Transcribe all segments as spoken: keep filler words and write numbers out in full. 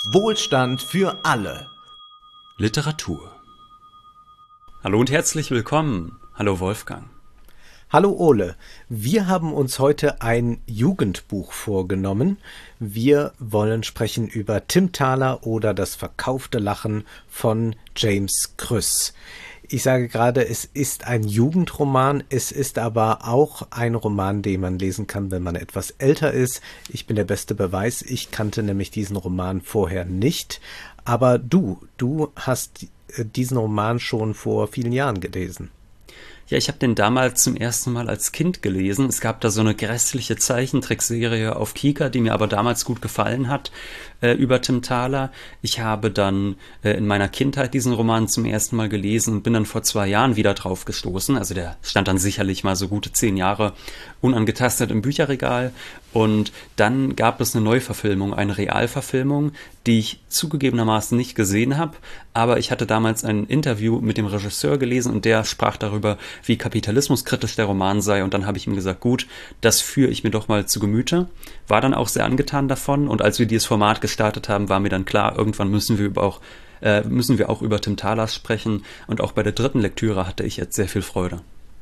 Wohlstand für alle. Literatur. Hallo und herzlich willkommen. Hallo Wolfgang. Hallo Ole, wir haben uns heute ein Jugendbuch vorgenommen. Wir wollen sprechen über Tim Thaler oder Das verkaufte Lachen von James Krüss. Ich sage gerade, es ist ein Jugendroman, es ist aber auch ein Roman, den man lesen kann, wenn man etwas älter ist. Ich bin der beste Beweis, ich kannte nämlich diesen Roman vorher nicht. Aber du, du hast diesen Roman schon vor vielen Jahren gelesen. Ja, ich habe den damals zum ersten Mal als Kind gelesen. Es gab da so eine grässliche Zeichentrickserie auf Kika, die mir aber damals gut gefallen hat, äh, über Tim Thaler. Ich habe dann äh, in meiner Kindheit diesen Roman zum ersten Mal gelesen und bin dann vor zwei Jahren wieder drauf gestoßen. Also der stand dann sicherlich mal so gute zehn Jahre unangetastet im Bücherregal. Und dann gab es eine Neuverfilmung, eine Realverfilmung, die ich zugegebenermaßen nicht gesehen habe. Aber ich hatte damals ein Interview mit dem Regisseur gelesen und der sprach darüber, wie kapitalismuskritisch der Roman sei. Und dann habe ich ihm gesagt, gut, das führe ich mir doch mal zu Gemüte. War dann auch sehr angetan davon. Und als wir dieses Format gestartet haben, war mir dann klar, irgendwann müssen wir auch, äh, müssen wir auch über Tim Thaler sprechen. Und auch bei der dritten Lektüre hatte ich jetzt sehr viel Freude.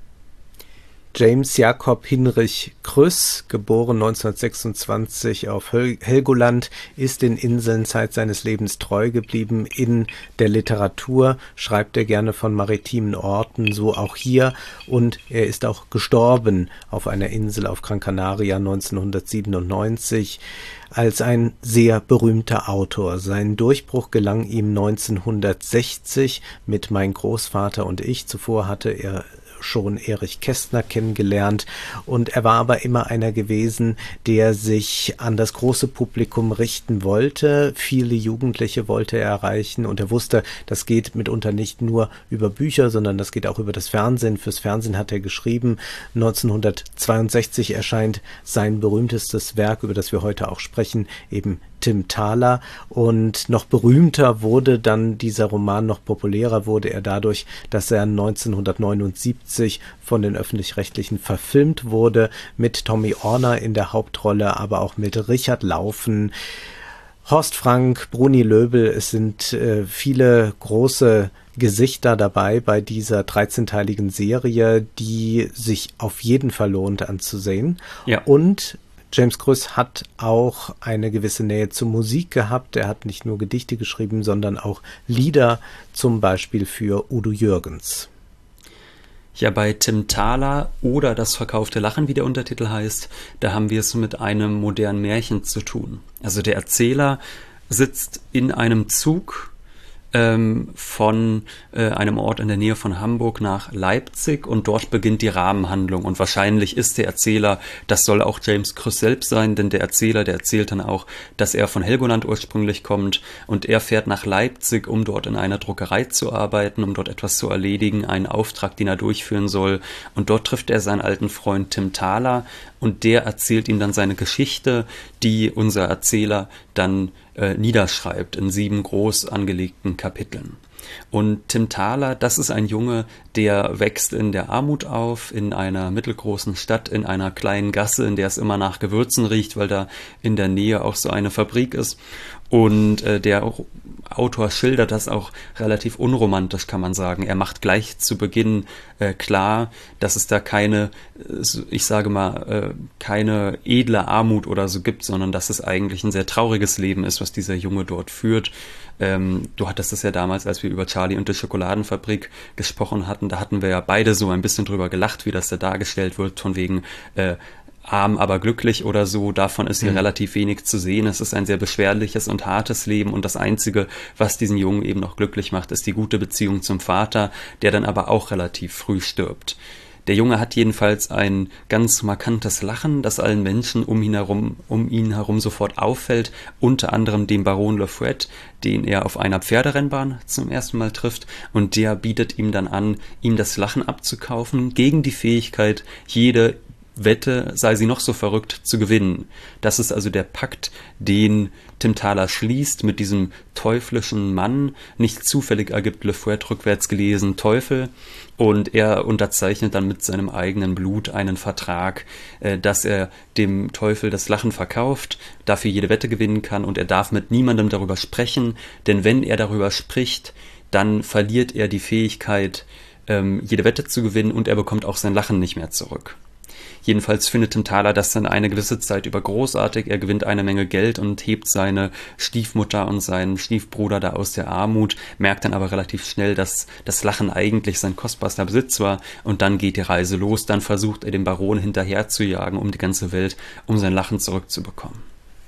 James Jakob Hinrich Krüss, geboren neunzehnhundertsechsundzwanzig auf Helgoland, ist den Inseln Zeit seines Lebens treu geblieben. In der Literatur schreibt er gerne von maritimen Orten, so auch hier. Und er ist auch gestorben auf einer Insel auf Gran Canaria neunzehnhundertsiebenundneunzig als ein sehr berühmter Autor. Sein Durchbruch gelang ihm neunzehnhundertsechzig mit Mein Großvater und ich. Zuvor hatte er schon Erich Kästner kennengelernt und er war aber immer einer gewesen, der sich an das große Publikum richten wollte. Viele Jugendliche wollte er erreichen und er wusste, das geht mitunter nicht nur über Bücher, sondern das geht auch über das Fernsehen. Fürs Fernsehen hat er geschrieben. neunzehnhundertzweiundsechzig erscheint sein berühmtestes Werk, über das wir heute auch sprechen, eben Tim Thaler, und noch berühmter wurde dann dieser Roman, noch populärer wurde er dadurch, dass er neunzehnhundertneunundsiebzig von den Öffentlich-Rechtlichen verfilmt wurde, mit Tommy Orner in der Hauptrolle, aber auch mit Richard Laufen, Horst Frank, Bruni Löbel. Es sind äh, viele große Gesichter dabei bei dieser dreizehnteiligen Serie, die sich auf jeden Fall lohnt anzusehen. Ja. Und James Krüss hat auch eine gewisse Nähe zur Musik gehabt. Er hat nicht nur Gedichte geschrieben, sondern auch Lieder, zum Beispiel für Udo Jürgens. Ja, bei Tim Thaler oder Das verkaufte Lachen, wie der Untertitel heißt, da haben wir es mit einem modernen Märchen zu tun. Also der Erzähler sitzt in einem Zug ähm, von äh, einem Ort in der Nähe von Hamburg nach Leipzig und dort beginnt die Rahmenhandlung und wahrscheinlich ist der Erzähler, das soll auch James Krüss selbst sein, denn der Erzähler, der erzählt dann auch, dass er von Helgoland ursprünglich kommt und er fährt nach Leipzig, um dort in einer Druckerei zu arbeiten, um dort etwas zu erledigen, einen Auftrag, den er durchführen soll, und dort trifft er seinen alten Freund Tim Thaler und der erzählt ihm dann seine Geschichte, die unser Erzähler dann äh, niederschreibt in sieben groß angelegten Kapiteln. Und Tim Thaler, das ist ein Junge, der wächst in der Armut auf, in einer mittelgroßen Stadt, in einer kleinen Gasse, in der es immer nach Gewürzen riecht, weil da in der Nähe auch so eine Fabrik ist. Und äh, der Autor schildert das auch relativ unromantisch, kann man sagen. Er macht gleich zu Beginn äh, klar, dass es da keine, ich sage mal, äh, keine edle Armut oder so gibt, sondern dass es eigentlich ein sehr trauriges Leben ist, was dieser Junge dort führt. Ähm, du hattest es ja damals, als wir über Charlie und die Schokoladenfabrik gesprochen hatten, da hatten wir ja beide so ein bisschen drüber gelacht, wie das da dargestellt wird, von wegen äh, arm, aber glücklich oder so. Davon ist hier mhm. relativ wenig zu sehen. Es ist ein sehr beschwerliches und hartes Leben und das Einzige, was diesen Jungen eben noch glücklich macht, ist die gute Beziehung zum Vater, der dann aber auch relativ früh stirbt. Der Junge hat jedenfalls ein ganz markantes Lachen, das allen Menschen um ihn herum, um ihn herum sofort auffällt, unter anderem dem Baron Lefouet, den er auf einer Pferderennbahn zum ersten Mal trifft, und der bietet ihm dann an, ihm das Lachen abzukaufen, gegen die Fähigkeit, jede wette, sei sie noch so verrückt, zu gewinnen. Das ist also der Pakt, den Tim Thaler schließt mit diesem teuflischen Mann. Nicht zufällig ergibt Le Fouet rückwärts gelesen Teufel. Und er unterzeichnet dann mit seinem eigenen Blut einen Vertrag, äh, dass er dem Teufel das Lachen verkauft, dafür jede Wette gewinnen kann und er darf mit niemandem darüber sprechen, denn wenn er darüber spricht, dann verliert er die Fähigkeit, ähm, jede Wette zu gewinnen und er bekommt auch sein Lachen nicht mehr zurück. Jedenfalls findet Tim Thaler das dann eine gewisse Zeit über großartig. Er gewinnt eine Menge Geld und hebt seine Stiefmutter und seinen Stiefbruder da aus der Armut, merkt dann aber relativ schnell, dass das Lachen eigentlich sein kostbarster Besitz war und dann geht die Reise los. Dann versucht er den Baron hinterher zu jagen um die ganze Welt, um sein Lachen zurückzubekommen.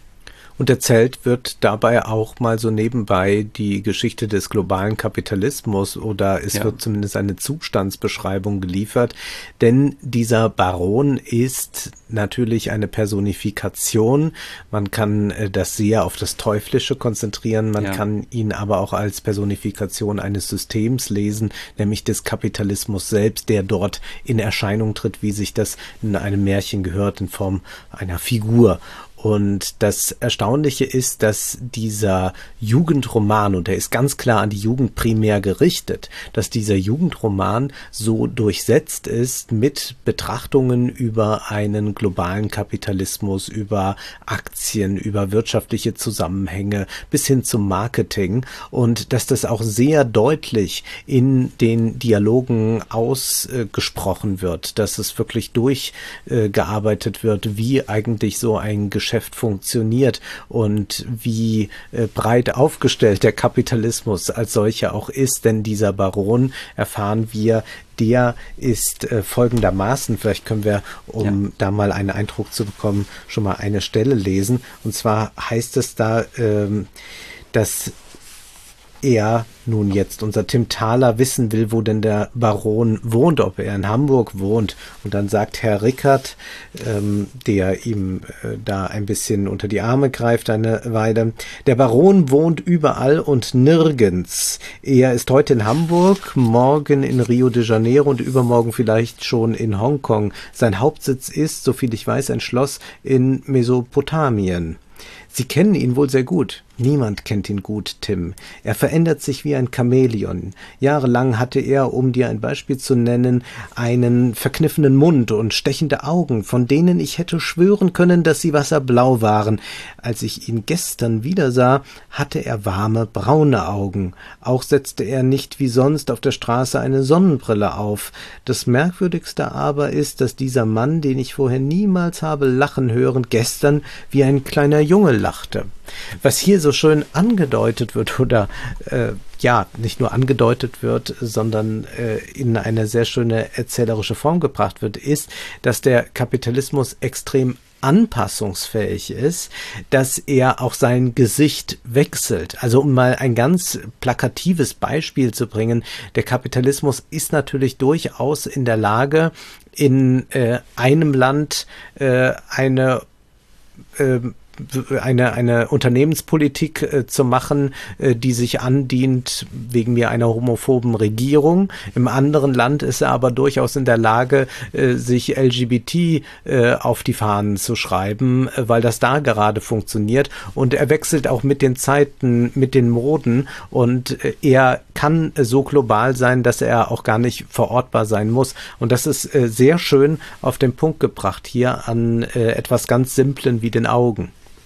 Und erzählt wird dabei auch mal so nebenbei die Geschichte des globalen Kapitalismus oder es ja. wird zumindest eine Zustandsbeschreibung geliefert, denn dieser Baron ist natürlich eine Personifikation. Man kann das sehr auf das Teuflische konzentrieren, man ja. kann ihn aber auch als Personifikation eines Systems lesen, nämlich des Kapitalismus selbst, der dort in Erscheinung tritt, wie sich das in einem Märchen gehört, in Form einer Figur. Und das Erstaunliche ist, dass dieser Jugendroman, und der ist ganz klar an die Jugend primär gerichtet, dass dieser Jugendroman so durchsetzt ist mit Betrachtungen über einen globalen Kapitalismus, über Aktien, über wirtschaftliche Zusammenhänge bis hin zum Marketing und dass das auch sehr deutlich in den Dialogen ausgesprochen wird, dass es wirklich durchgearbeitet wird, wie eigentlich so ein Geschäft funktioniert und wie äh, breit aufgestellt der Kapitalismus als solcher auch ist, denn dieser Baron, erfahren wir, der ist äh, folgendermaßen, vielleicht können wir, um ja. da mal einen Eindruck zu bekommen, schon mal eine Stelle lesen, und zwar heißt es da, ähm, dass er nun jetzt, unser Tim Thaler, wissen will, wo denn der Baron wohnt, ob er in Hamburg wohnt. Und dann sagt Herr Rickert, ähm, der ihm äh, da ein bisschen unter die Arme greift eine Weile, der Baron wohnt überall und nirgends. Er ist heute in Hamburg, morgen in Rio de Janeiro und übermorgen vielleicht schon in Hongkong. Sein Hauptsitz ist, soviel ich weiß, ein Schloss in Mesopotamien. Sie kennen ihn wohl sehr gut. Niemand kennt ihn gut, Tim. Er verändert sich wie ein Chamäleon. Jahrelang hatte er, um dir ein Beispiel zu nennen, einen verkniffenen Mund und stechende Augen, von denen ich hätte schwören können, dass sie wasserblau waren. Als ich ihn gestern wieder sah, hatte er warme, braune Augen. Auch setzte er nicht wie sonst auf der Straße eine Sonnenbrille auf. Das Merkwürdigste aber ist, dass dieser Mann, den ich vorher niemals habe lachen hören, gestern wie ein kleiner Junge lachte. Was hier so schön angedeutet wird oder äh, ja, nicht nur angedeutet wird, sondern äh, in eine sehr schöne erzählerische Form gebracht wird, ist, dass der Kapitalismus extrem anpassungsfähig ist, dass er auch sein Gesicht wechselt. Also um mal ein ganz plakatives Beispiel zu bringen, der Kapitalismus ist natürlich durchaus in der Lage, in äh, einem Land äh, eine äh, eine eine Unternehmenspolitik äh, zu machen, äh, die sich andient wegen mir einer homophoben Regierung. Im anderen Land ist er aber durchaus in der Lage, äh, sich L G B T äh, auf die Fahnen zu schreiben, äh, weil das da gerade funktioniert. Und er wechselt auch mit den Zeiten, mit den Moden und äh, er kann äh, so global sein, dass er auch gar nicht verortbar sein muss. Und das ist äh, sehr schön auf den Punkt gebracht hier an äh, etwas ganz Simplen wie den Augen.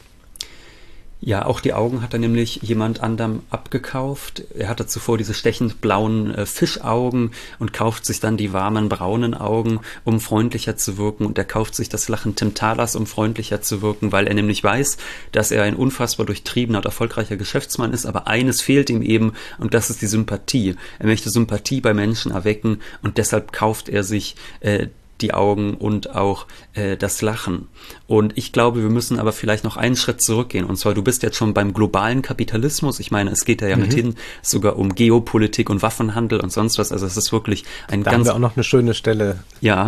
Ja, auch die Augen hat er nämlich jemand anderem abgekauft. Er hatte zuvor diese stechend blauen äh, Fischaugen und kauft sich dann die warmen braunen Augen, um freundlicher zu wirken. Und er kauft sich das Lachen Tim Thalers, um freundlicher zu wirken, weil er nämlich weiß, dass er ein unfassbar durchtriebener und erfolgreicher Geschäftsmann ist. Aber eines fehlt ihm eben und das ist die Sympathie. Er möchte Sympathie bei Menschen erwecken und deshalb kauft er sich äh, die Augen und auch äh, das Lachen. Und ich glaube, wir müssen aber vielleicht noch einen Schritt zurückgehen. Und zwar, du bist jetzt schon beim globalen Kapitalismus. Ich meine, es geht da ja mhm. mithin sogar um Geopolitik und Waffenhandel und sonst was. Also es ist wirklich ein da ganz... Da haben wir auch noch eine schöne Stelle. Ja,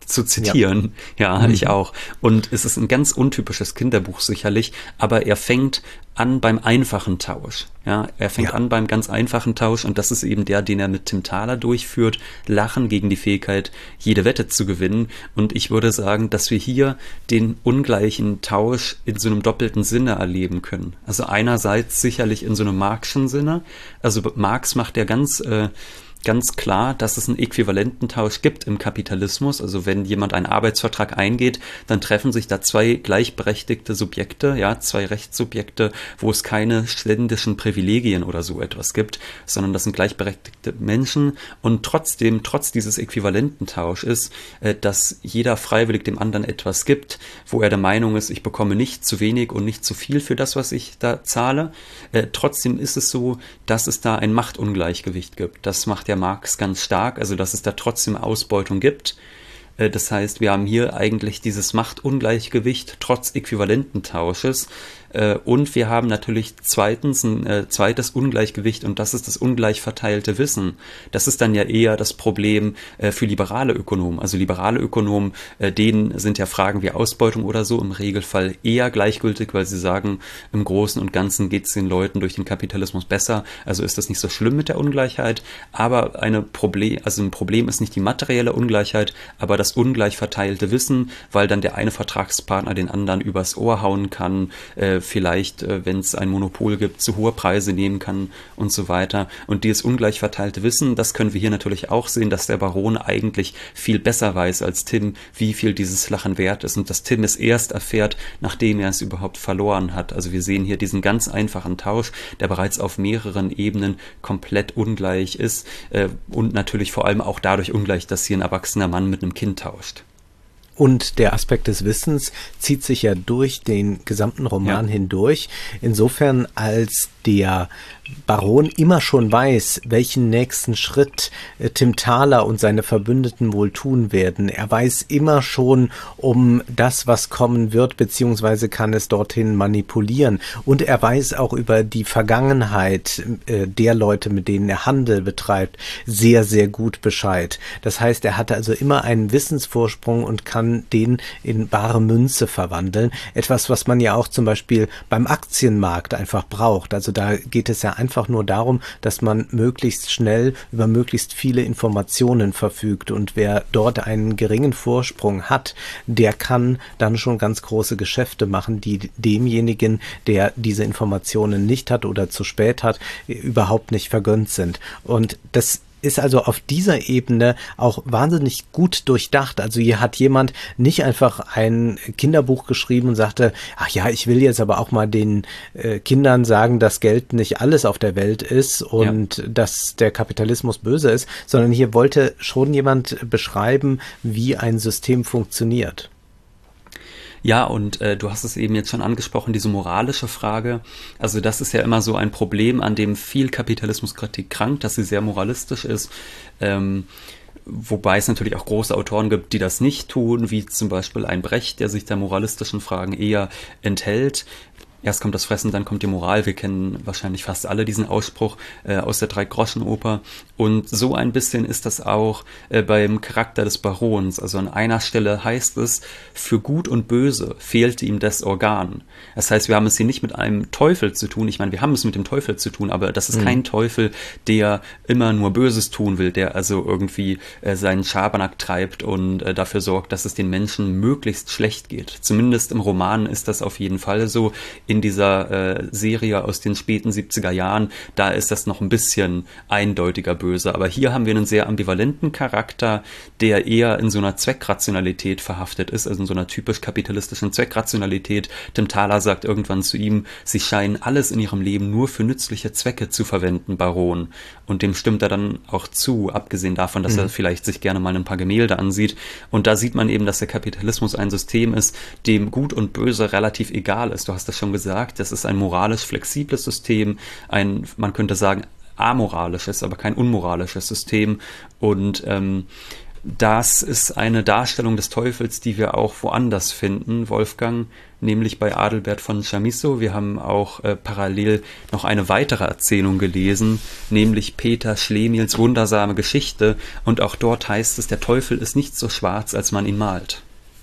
zu zitieren. Ja, ja mhm. ich auch. Und es ist ein ganz untypisches Kinderbuch sicherlich, aber er fängt an beim einfachen Tausch. Ja, er fängt ja. an beim ganz einfachen Tausch und das ist eben der, den er mit Tim Thaler durchführt. Lachen gegen die Fähigkeit, jede Wette zu gewinnen. Und ich würde sagen, dass wir hier den ungleichen Tausch in so einem doppelten Sinne erleben können. Also einerseits sicherlich in so einem Marxischen Sinne. Also Marx macht ja ganz äh, ganz klar, dass es einen äquivalenten Tausch gibt im Kapitalismus. Also wenn jemand einen Arbeitsvertrag eingeht, dann treffen sich da zwei gleichberechtigte Subjekte, ja, zwei Rechtssubjekte, wo es keine ständischen Privilegien oder so etwas gibt, sondern das sind gleichberechtigte Menschen und trotzdem, trotz dieses äquivalenten Tausches, äh, dass jeder freiwillig dem anderen etwas gibt, wo er der Meinung ist, ich bekomme nicht zu wenig und nicht zu viel für das, was ich da zahle. Äh, trotzdem ist es so, dass es da ein Machtungleichgewicht gibt. Das macht der Marx ganz stark, also dass es da trotzdem Ausbeutung gibt. Das heißt, wir haben hier eigentlich dieses Machtungleichgewicht trotz äquivalenten Tausches. Und wir haben natürlich zweitens ein äh, zweites Ungleichgewicht und das ist das ungleich verteilte Wissen. Das ist dann ja eher das Problem äh, für liberale Ökonomen. Also liberale Ökonomen, äh, denen sind ja Fragen wie Ausbeutung oder so im Regelfall eher gleichgültig, weil sie sagen, im Großen und Ganzen geht es den Leuten durch den Kapitalismus besser. Also ist das nicht so schlimm mit der Ungleichheit. Aber eine Problem, also ein Problem ist nicht die materielle Ungleichheit, aber das ungleich verteilte Wissen, weil dann der eine Vertragspartner den anderen übers Ohr hauen kann, äh, vielleicht, wenn es ein Monopol gibt, zu hohe Preise nehmen kann und so weiter. Und dieses ungleich verteilte Wissen, das können wir hier natürlich auch sehen, dass der Baron eigentlich viel besser weiß als Tim, wie viel dieses Lachen wert ist und dass Tim es erst erfährt, nachdem er es überhaupt verloren hat. Also wir sehen hier diesen ganz einfachen Tausch, der bereits auf mehreren Ebenen komplett ungleich ist äh, und natürlich vor allem auch dadurch ungleich, dass hier ein erwachsener Mann mit einem Kind tauscht. Und der Aspekt des Wissens zieht sich ja durch den gesamten Roman ja. hindurch, insofern als der Baron immer schon weiß, welchen nächsten Schritt äh, Tim Thaler und seine Verbündeten wohl tun werden. Er weiß immer schon um das, was kommen wird, beziehungsweise kann es dorthin manipulieren. Und er weiß auch über die Vergangenheit äh, der Leute, mit denen er Handel betreibt, sehr, sehr gut Bescheid. Das heißt, er hatte also immer einen Wissensvorsprung und kann den in bare Münze verwandeln. Etwas, was man ja auch zum Beispiel beim Aktienmarkt einfach braucht. Also da geht es ja einfach nur darum, dass man möglichst schnell über möglichst viele Informationen verfügt und wer dort einen geringen Vorsprung hat, der kann dann schon ganz große Geschäfte machen, die demjenigen, der diese Informationen nicht hat oder zu spät hat, überhaupt nicht vergönnt sind. Und das ist also auf dieser Ebene auch wahnsinnig gut durchdacht. Also hier hat jemand nicht einfach ein Kinderbuch geschrieben und sagte, ach ja, ich will jetzt aber auch mal den äh, Kindern sagen, dass Geld nicht alles auf der Welt ist und ja. dass der Kapitalismus böse ist, sondern hier wollte schon jemand beschreiben, wie ein System funktioniert. Ja, und äh, du hast es eben jetzt schon angesprochen, diese moralische Frage. Also das ist ja immer so ein Problem, an dem viel Kapitalismuskritik krankt, dass sie sehr moralistisch ist. Ähm, wobei es natürlich auch große Autoren gibt, die das nicht tun, wie zum Beispiel ein Brecht, der sich der moralistischen Fragen eher enthält. Erst kommt das Fressen, dann kommt die Moral. Wir kennen wahrscheinlich fast alle diesen Ausspruch äh, aus der Drei-Groschen-Oper. Und so ein bisschen ist das auch äh, beim Charakter des Barons. Also an einer Stelle heißt es, für Gut und Böse fehlte ihm das Organ. Das heißt, wir haben es hier nicht mit einem Teufel zu tun. Ich meine, wir haben es mit dem Teufel zu tun, aber das ist mhm. kein Teufel, der immer nur Böses tun will, der also irgendwie äh, seinen Schabernack treibt und äh, dafür sorgt, dass es den Menschen möglichst schlecht geht. Zumindest im Roman ist das auf jeden Fall so. In dieser äh, Serie aus den späten siebziger Jahren, da ist das noch ein bisschen eindeutiger böse. Aber hier haben wir einen sehr ambivalenten Charakter, der eher in so einer Zweckrationalität verhaftet ist, also in so einer typisch kapitalistischen Zweckrationalität. Tim Thaler sagt irgendwann zu ihm, sie scheinen alles in ihrem Leben nur für nützliche Zwecke zu verwenden, Baron. Und dem stimmt er dann auch zu, abgesehen davon, dass mhm. er vielleicht sich gerne mal ein paar Gemälde ansieht. Und da sieht man eben, dass der Kapitalismus ein System ist, dem Gut und Böse relativ egal ist. Du hast das schon gesagt. gesagt, das ist ein moralisch flexibles System, ein, man könnte sagen, amoralisches, aber kein unmoralisches System und ähm, Das ist eine Darstellung des Teufels, die wir auch woanders finden, Wolfgang, nämlich bei Adalbert von Chamisso. Wir haben auch äh, parallel noch eine weitere Erzählung gelesen, nämlich Peter Schlemihls wundersame Geschichte. Und auch dort heißt es, der Teufel ist nicht so schwarz, als man ihn malt.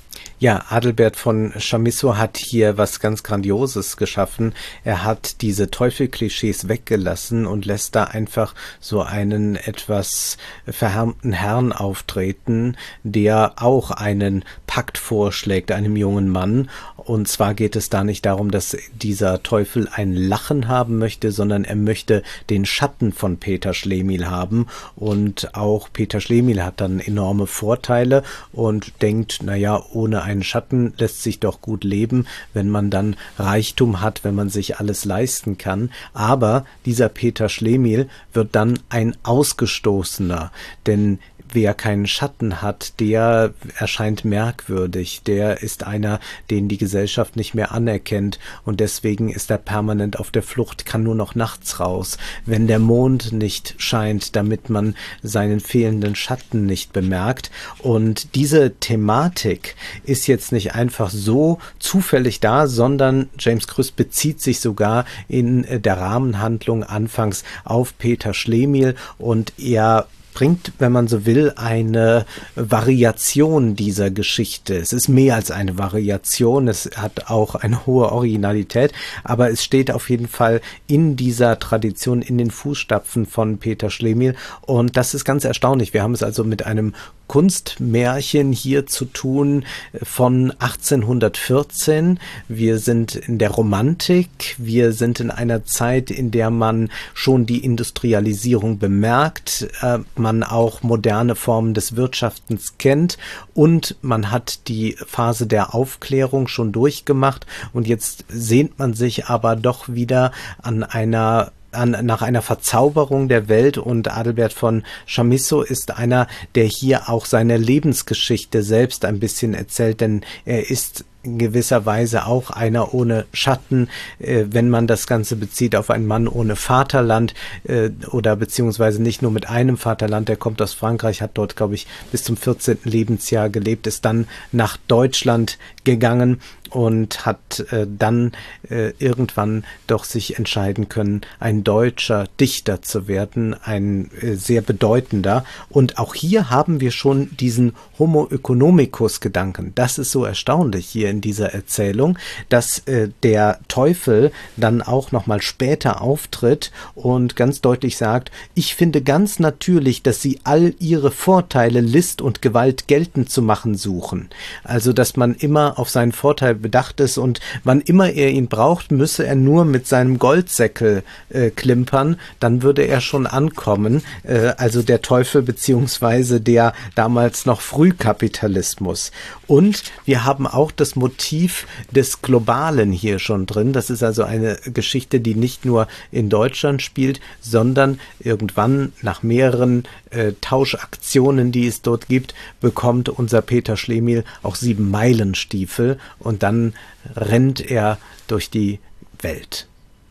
Ja, Adalbert von Chamisso hat hier was ganz Grandioses geschaffen. Er hat diese Teufel-Klischees weggelassen und lässt da einfach so einen etwas verhärmten Herrn auftreten, der auch einen Pakt vorschlägt, einem jungen Mann. Und zwar geht es da nicht darum, dass dieser Teufel ein Lachen haben möchte, sondern er möchte den Schatten von Peter Schlemihl haben. Und auch Peter Schlemihl hat dann enorme Vorteile und denkt, naja, ohne einen Schatten lässt sich doch gut leben, wenn man dann Reichtum hat, wenn man sich alles leisten kann. Aber dieser Peter Schlemihl wird dann ein Ausgestoßener, denn wer keinen Schatten hat, der erscheint merkwürdig, der ist einer, den die Gesellschaft nicht mehr anerkennt und deswegen ist er permanent auf der Flucht, kann nur noch nachts raus, wenn der Mond nicht scheint, damit man seinen fehlenden Schatten nicht bemerkt. Und diese Thematik ist jetzt nicht einfach so zufällig da, sondern James Krüss bezieht sich sogar in der Rahmenhandlung anfangs auf Peter Schlemihl und er bringt, wenn man so will, eine Variation dieser Geschichte. Es ist mehr als eine Variation, es hat auch eine hohe Originalität, aber es steht auf jeden Fall in dieser Tradition, in den Fußstapfen von Peter Schlemihl und das ist ganz erstaunlich. Wir haben es also mit einem Kunstmärchen hier zu tun von achtzehnhundertvierzehn. Wir sind in der Romantik, wir sind in einer Zeit, in der man schon die Industrialisierung bemerkt, äh, man auch moderne Formen des Wirtschaftens kennt und man hat die Phase der Aufklärung schon durchgemacht und jetzt sehnt man sich aber doch wieder an einer An, nach einer Verzauberung der Welt und Adalbert von Chamisso ist einer, der hier auch seine Lebensgeschichte selbst ein bisschen erzählt, denn er ist in gewisser Weise auch einer ohne Schatten, äh, wenn man das Ganze bezieht auf einen Mann ohne Vaterland äh, oder beziehungsweise nicht nur mit einem Vaterland, der kommt aus Frankreich, hat dort, glaube ich, bis zum vierzehnten Lebensjahr gelebt, ist dann nach Deutschland gegangen und hat äh, dann äh, irgendwann doch sich entscheiden können, ein deutscher Dichter zu werden, ein äh, sehr bedeutender. Und auch hier haben wir schon diesen Homo economicus-Gedanken. Das ist so erstaunlich hier in dieser Erzählung, dass äh, der Teufel dann auch nochmal später auftritt und ganz deutlich sagt, ich finde ganz natürlich, dass sie all ihre Vorteile, List und Gewalt geltend zu machen suchen. Also, dass man immer auf seinen Vorteil bedacht ist und wann immer er ihn braucht, müsse er nur mit seinem Goldsäckel äh, klimpern, dann würde er schon ankommen. Äh, also der Teufel beziehungsweise der damals noch Frühkapitalismus. Und wir haben auch das Motiv des Globalen hier schon drin. Das ist also eine Geschichte, die nicht nur in Deutschland spielt, sondern irgendwann nach mehreren äh, Tauschaktionen, die es dort gibt, bekommt unser Peter Schlemihl auch sieben Meilenstiefel und dann rennt er durch die Welt.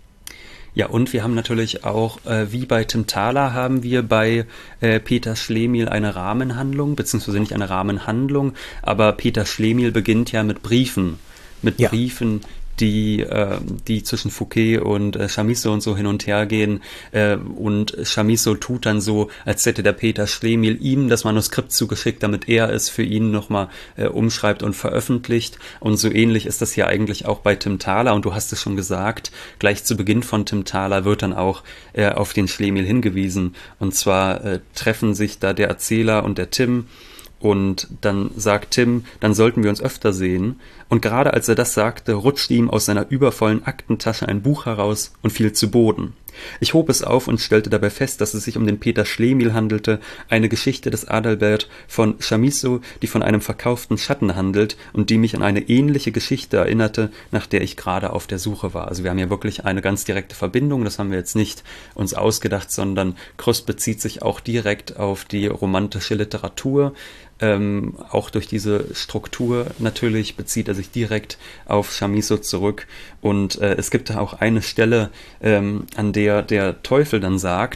Ja, und wir haben natürlich auch, äh, wie bei Tim Thaler, haben wir bei äh, Peter Schlemihl eine Rahmenhandlung, beziehungsweise nicht eine Rahmenhandlung, aber Peter Schlemihl beginnt ja mit Briefen, mit ja. Briefen, die äh, die zwischen Fouquet und äh, Chamisso und so hin und her gehen äh, und Chamisso tut dann so, als hätte der Peter Schlemihl ihm das Manuskript zugeschickt, damit er es für ihn nochmal äh, umschreibt und veröffentlicht und so ähnlich ist das hier eigentlich auch bei Tim Thaler und du hast es schon gesagt, gleich zu Beginn von Tim Thaler wird dann auch äh, auf den Schlemihl hingewiesen und zwar äh, treffen sich da der Erzähler und der Tim. Und dann sagt Tim, dann sollten wir uns öfter sehen. Und gerade als er das sagte, rutschte ihm aus seiner übervollen Aktentasche ein Buch heraus und fiel zu Boden. Ich hob es auf und stellte dabei fest, dass es sich um den Peter Schlemihl handelte, eine Geschichte des Adalbert von Chamisso, die von einem verkauften Schatten handelt und die mich an eine ähnliche Geschichte erinnerte, nach der ich gerade auf der Suche war. Also wir haben ja wirklich eine ganz direkte Verbindung, das haben wir jetzt nicht uns ausgedacht, sondern Krüss bezieht sich auch direkt auf die romantische Literatur. Ähm, auch durch diese Struktur natürlich bezieht er sich direkt auf Chamisso zurück und äh, es gibt da auch eine Stelle, ähm, an der der Teufel dann sagt,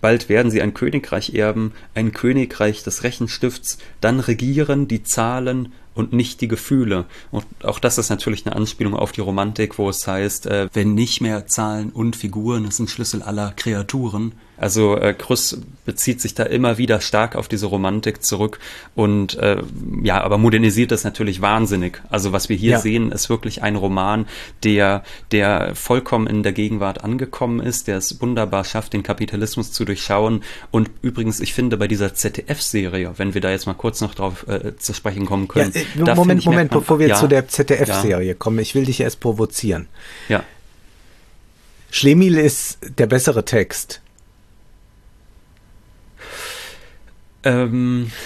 Bald werden sie ein Königreich erben, ein Königreich des Rechenstifts, dann regieren die Zahlen und nicht die Gefühle. Und auch das ist natürlich eine Anspielung auf die Romantik, wo es heißt, äh, wenn nicht mehr Zahlen und Figuren, das sind Schlüssel aller Kreaturen. Also äh, Krüss bezieht sich da immer wieder stark auf diese Romantik zurück und äh, ja, aber modernisiert das natürlich wahnsinnig. Also was wir hier ja. sehen, ist wirklich ein Roman, der der vollkommen in der Gegenwart angekommen ist, der es wunderbar schafft, den Kapitalismus zu durchschauen. Und übrigens, ich finde bei dieser Z D F-Serie, wenn wir da jetzt mal kurz noch drauf äh, zu sprechen kommen können. Ja, äh, Moment, ich, Moment, man, bevor wir ja, zu der Z D F-Serie ja. kommen, ich will dich erst provozieren. Ja. Schlemihl ist der bessere Text. Ähm,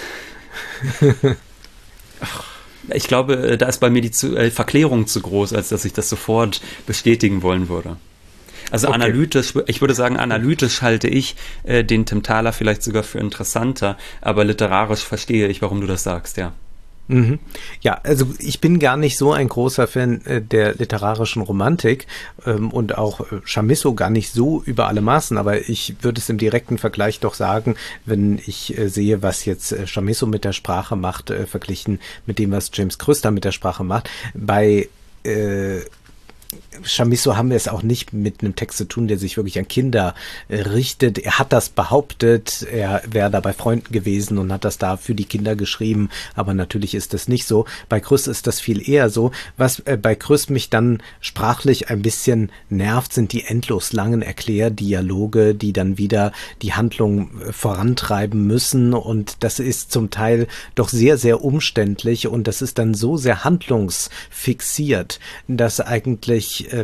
ich glaube, da ist bei mir die zu, äh, Verklärung zu groß, als dass ich das sofort bestätigen wollen würde. Also okay. analytisch, ich würde sagen, analytisch halte ich äh, den Tim Thaler vielleicht sogar für interessanter, aber literarisch verstehe ich, warum du das sagst, ja. Mhm. Ja, also ich bin gar nicht so ein großer Fan äh, der literarischen Romantik ähm, und auch äh, Chamisso gar nicht so über alle Maßen, aber ich würde es im direkten Vergleich doch sagen, wenn ich äh, sehe, was jetzt äh, Chamisso mit der Sprache macht, äh, verglichen mit dem, was James Krüss mit der Sprache macht. Bei äh, Chamisso haben wir es auch nicht mit einem Text zu tun, der sich wirklich an Kinder äh, richtet. Er hat das behauptet, er wäre da bei Freunden gewesen und hat das da für die Kinder geschrieben, aber natürlich ist das nicht so. Bei Krüss ist das viel eher so. Was äh, bei Krüss mich dann sprachlich ein bisschen nervt, sind die endlos langen Erklärdialoge, die dann wieder die Handlung äh, vorantreiben müssen, und das ist zum Teil doch sehr, sehr umständlich, und das ist dann so sehr handlungsfixiert, dass eigentlich äh,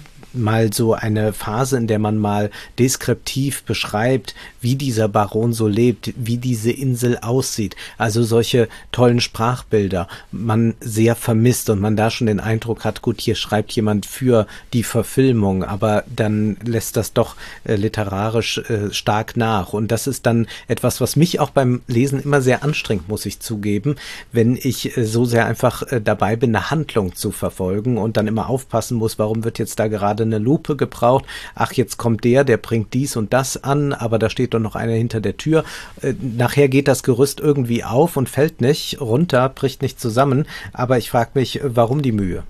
mal so eine Phase, in der man mal deskriptiv beschreibt, wie dieser Baron so lebt, wie diese Insel aussieht. Also solche tollen Sprachbilder man sehr vermisst und man da schon den Eindruck hat, gut, hier schreibt jemand für die Verfilmung, aber dann lässt das doch äh, literarisch äh, stark nach. Und das ist dann etwas, was mich auch beim Lesen immer sehr anstrengt, muss ich zugeben, wenn ich äh, so sehr einfach äh, dabei bin, eine Handlung zu verfolgen und dann immer aufpassen muss, warum wird jetzt da gerade eine Lupe gebraucht, ach, jetzt kommt der, der bringt dies und das an, aber da steht doch noch einer hinter der Tür. Äh, nachher geht das Gerüst irgendwie auf und fällt nicht runter, bricht nicht zusammen, aber ich frage mich, warum die Mühe?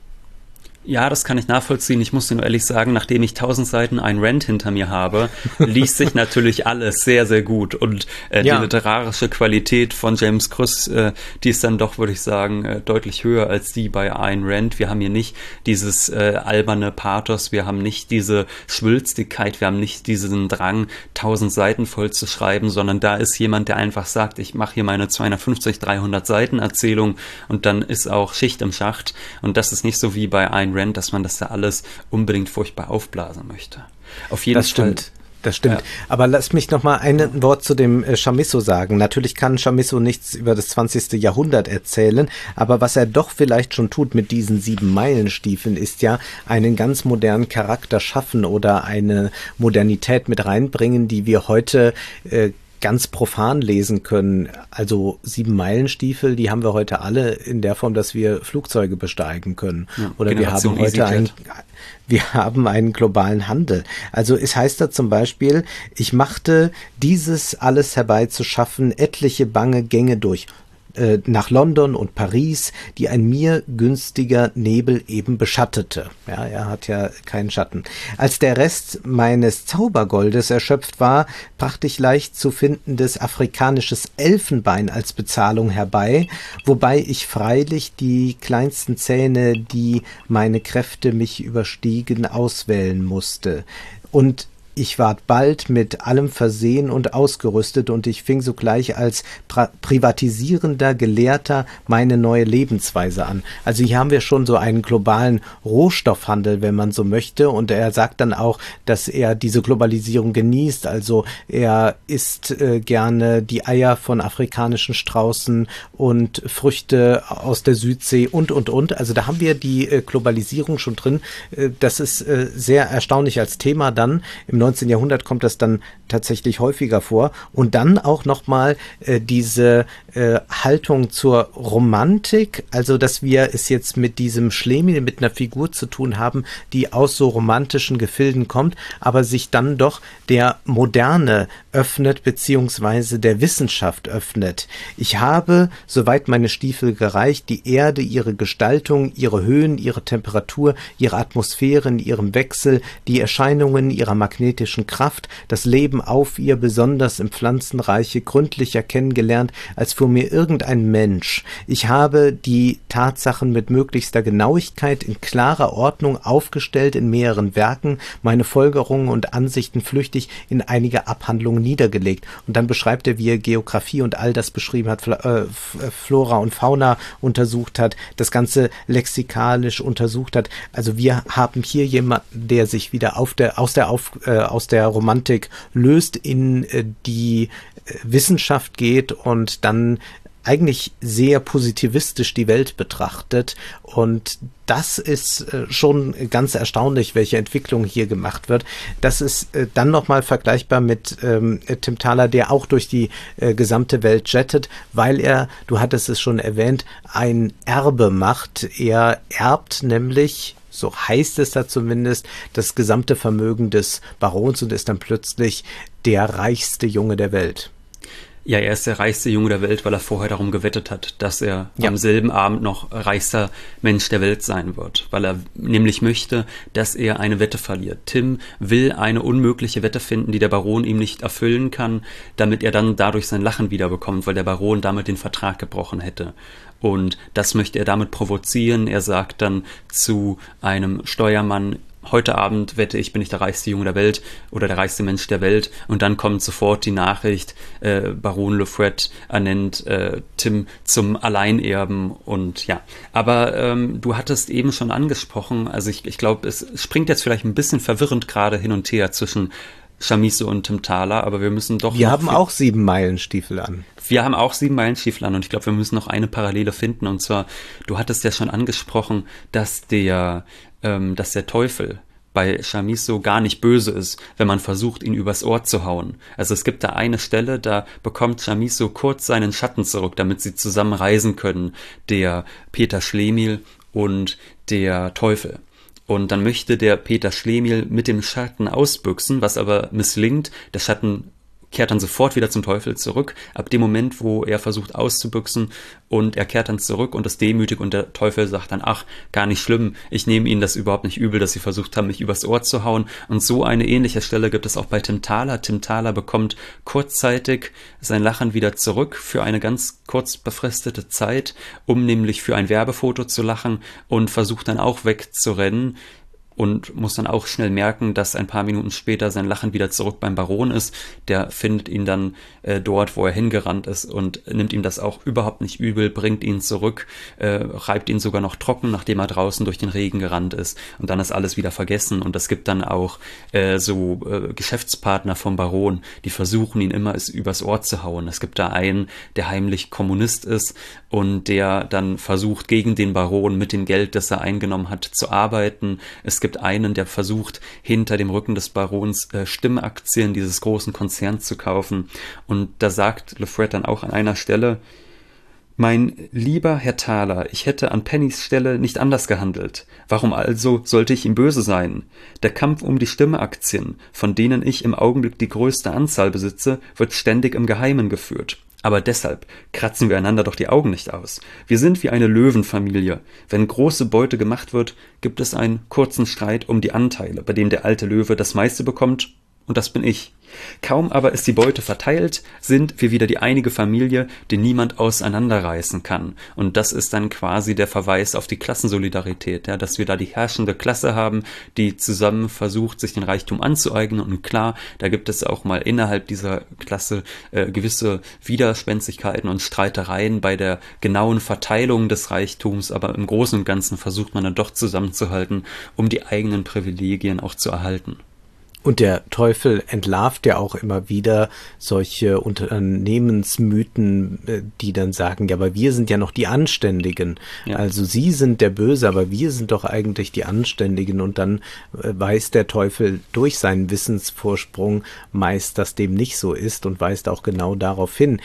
Ja, das kann ich nachvollziehen. Ich muss dir nur ehrlich sagen, nachdem ich tausend Seiten Ayn Rand hinter mir habe, liest sich natürlich alles sehr, sehr gut. Und äh, ja. die literarische Qualität von James Krüss, äh, die ist dann doch, würde ich sagen, äh, deutlich höher als die bei Ayn Rand. Wir haben hier nicht dieses äh, alberne Pathos, wir haben nicht diese Schwülstigkeit, wir haben nicht diesen Drang, tausend Seiten voll zu schreiben, sondern da ist jemand, der einfach sagt, ich mache hier meine zweihundertfünfzig, dreihundert Seiten Erzählung und dann ist auch Schicht im Schacht. Und das ist nicht so wie bei Ayn Rand, dass man das da alles unbedingt furchtbar aufblasen möchte. Auf jeden das Fall. Stimmt. Das stimmt. Ja. Aber lass mich noch mal ein ja. Wort zu dem äh, Chamisso sagen. Natürlich kann Chamisso nichts über das zwanzigste Jahrhundert erzählen, aber was er doch vielleicht schon tut mit diesen sieben Meilenstiefeln, ist ja einen ganz modernen Charakter schaffen oder eine Modernität mit reinbringen, die wir heute äh, ganz profan lesen können. Also sieben Meilenstiefel, die haben wir heute alle in der Form, dass wir Flugzeuge besteigen können. Ja, oder Generation wir haben heute ein, wir haben einen globalen Handel. Also es heißt da zum Beispiel, ich machte dieses alles herbeizuschaffen, etliche bange Gänge durch nach London und Paris, die ein mir günstiger Nebel eben beschattete. Ja, er hat ja keinen Schatten. Als der Rest meines Zaubergoldes erschöpft war, brachte ich leicht zu findendes afrikanisches Elfenbein als Bezahlung herbei, wobei ich freilich die kleinsten Zähne, die meine Kräfte mich überstiegen, auswählen musste. Und ich ward bald mit allem versehen und ausgerüstet, und ich fing sogleich als pra- privatisierender Gelehrter meine neue Lebensweise an. Also hier haben wir schon so einen globalen Rohstoffhandel, wenn man so möchte, und er sagt dann auch, dass er diese Globalisierung genießt. Also er isst äh, gerne die Eier von afrikanischen Straußen und Früchte aus der Südsee und, und, und. Also da haben wir die äh, Globalisierung schon drin. Äh, das ist äh, sehr erstaunlich als Thema dann. Im neunzehnten Jahrhundert kommt das dann tatsächlich häufiger vor. Und dann auch nochmal äh, diese äh, Haltung zur Romantik, also dass wir es jetzt mit diesem Schlemihl, mit einer Figur zu tun haben, die aus so romantischen Gefilden kommt, aber sich dann doch der Moderne öffnet, beziehungsweise der Wissenschaft öffnet. Ich habe, soweit meine Stiefel gereicht, die Erde, ihre Gestaltung, ihre Höhen, ihre Temperatur, ihre Atmosphäre in ihrem Wechsel, die Erscheinungen ihrer magnetischen Kraft, das Leben auf ihr, besonders im Pflanzenreiche, gründlicher kennengelernt, als vor mir irgendein Mensch. Ich habe die Tatsachen mit möglichster Genauigkeit in klarer Ordnung aufgestellt in mehreren Werken, meine Folgerungen und Ansichten flüchtig in einige Abhandlungen niedergelegt. Und dann beschreibt er, wie er Geografie und all das beschrieben hat, Flora und Fauna untersucht hat, das Ganze lexikalisch untersucht hat. Also wir haben hier jemanden, der sich wieder auf der, aus der, auf, äh, aus der Romantik löst, in äh, die äh, Wissenschaft geht und dann eigentlich sehr positivistisch die Welt betrachtet, und das ist schon ganz erstaunlich, welche Entwicklung hier gemacht wird. Das ist dann nochmal vergleichbar mit ähm, Tim Thaler, der auch durch die äh, gesamte Welt jettet, weil er, du hattest es schon erwähnt, ein Erbe macht. Er erbt nämlich, so heißt es da zumindest, das gesamte Vermögen des Barons und ist dann plötzlich der reichste Junge der Welt. Ja, er ist der reichste Junge der Welt, weil er vorher darum gewettet hat, dass er ja. am selben Abend noch reichster Mensch der Welt sein wird, weil er nämlich möchte, dass er eine Wette verliert. Tim will eine unmögliche Wette finden, die der Baron ihm nicht erfüllen kann, damit er dann dadurch sein Lachen wiederbekommt, weil der Baron damit den Vertrag gebrochen hätte. Und das möchte er damit provozieren. Er sagt dann zu einem Steuermann: Heute Abend wette ich, bin ich der reichste Junge der Welt oder der reichste Mensch der Welt. Und dann kommt sofort die Nachricht, äh, Baron Le Fouet ernennt äh, Tim zum Alleinerben. Und ja, aber ähm, du hattest eben schon angesprochen, also ich, ich glaube, es springt jetzt vielleicht ein bisschen verwirrend gerade hin und her zwischen Chamisso und Tim Thaler, aber wir müssen doch... Wir haben auch sieben Meilenstiefel an. Wir haben auch sieben Meilenstiefel an und ich glaube, wir müssen noch eine Parallele finden. Und zwar, du hattest ja schon angesprochen, dass der... dass der Teufel bei Chamisso gar nicht böse ist, wenn man versucht, ihn übers Ohr zu hauen. Also es gibt da eine Stelle, da bekommt Chamisso kurz seinen Schatten zurück, damit sie zusammen reisen können, der Peter Schlemihl und der Teufel. Und dann möchte der Peter Schlemihl mit dem Schatten ausbüchsen, was aber misslingt. Der Schatten kehrt dann sofort wieder zum Teufel zurück, ab dem Moment, wo er versucht auszubüchsen, und er kehrt dann zurück und ist demütig und der Teufel sagt dann: Ach, gar nicht schlimm, ich nehme Ihnen das überhaupt nicht übel, dass Sie versucht haben, mich übers Ohr zu hauen. Und so eine ähnliche Stelle gibt es auch bei Tim Thaler. Tim Thaler bekommt kurzzeitig sein Lachen wieder zurück für eine ganz kurz befristete Zeit, um nämlich für ein Werbefoto zu lachen, und versucht dann auch wegzurennen. Und muss dann auch schnell merken, dass ein paar Minuten später sein Lachen wieder zurück beim Baron ist. Der findet ihn dann äh, dort, wo er hingerannt ist, und nimmt ihm das auch überhaupt nicht übel, bringt ihn zurück, äh, reibt ihn sogar noch trocken, nachdem er draußen durch den Regen gerannt ist. Und dann ist alles wieder vergessen. Und es gibt dann auch äh, so äh, Geschäftspartner vom Baron, die versuchen, ihn immer übers Ohr zu hauen. Es gibt da einen, der heimlich Kommunist ist und der dann versucht, gegen den Baron mit dem Geld, das er eingenommen hat, zu arbeiten. Es gibt einen, der versucht, hinter dem Rücken des Barons äh, Stimmaktien dieses großen Konzerns zu kaufen. Und da sagt Le Fouet dann auch an einer Stelle: Mein lieber Herr Thaler, ich hätte an Pennys Stelle nicht anders gehandelt. Warum also sollte ich ihm böse sein? Der Kampf um die Stimmaktien, von denen ich im Augenblick die größte Anzahl besitze, wird ständig im Geheimen geführt. Aber deshalb kratzen wir einander doch die Augen nicht aus. Wir sind wie eine Löwenfamilie. Wenn große Beute gemacht wird, gibt es einen kurzen Streit um die Anteile, bei dem der alte Löwe das meiste bekommt, und das bin ich. Kaum aber ist die Beute verteilt, sind wir wieder die einige Familie, die niemand auseinanderreißen kann. Und das ist dann quasi der Verweis auf die Klassensolidarität, ja, dass wir da die herrschende Klasse haben, die zusammen versucht, sich den Reichtum anzueignen. Und klar, da gibt es auch mal innerhalb dieser Klasse äh, gewisse Widerspenstigkeiten und Streitereien bei der genauen Verteilung des Reichtums, aber im Großen und Ganzen versucht man dann doch zusammenzuhalten, um die eigenen Privilegien auch zu erhalten. Und der Teufel entlarvt ja auch immer wieder solche Unternehmensmythen, die dann sagen, ja, aber wir sind ja noch die Anständigen. Ja. Also sie sind der Böse, aber wir sind doch eigentlich die Anständigen. Und dann weist der Teufel durch seinen Wissensvorsprung meist, dass dem nicht so ist, und weist auch genau darauf hin.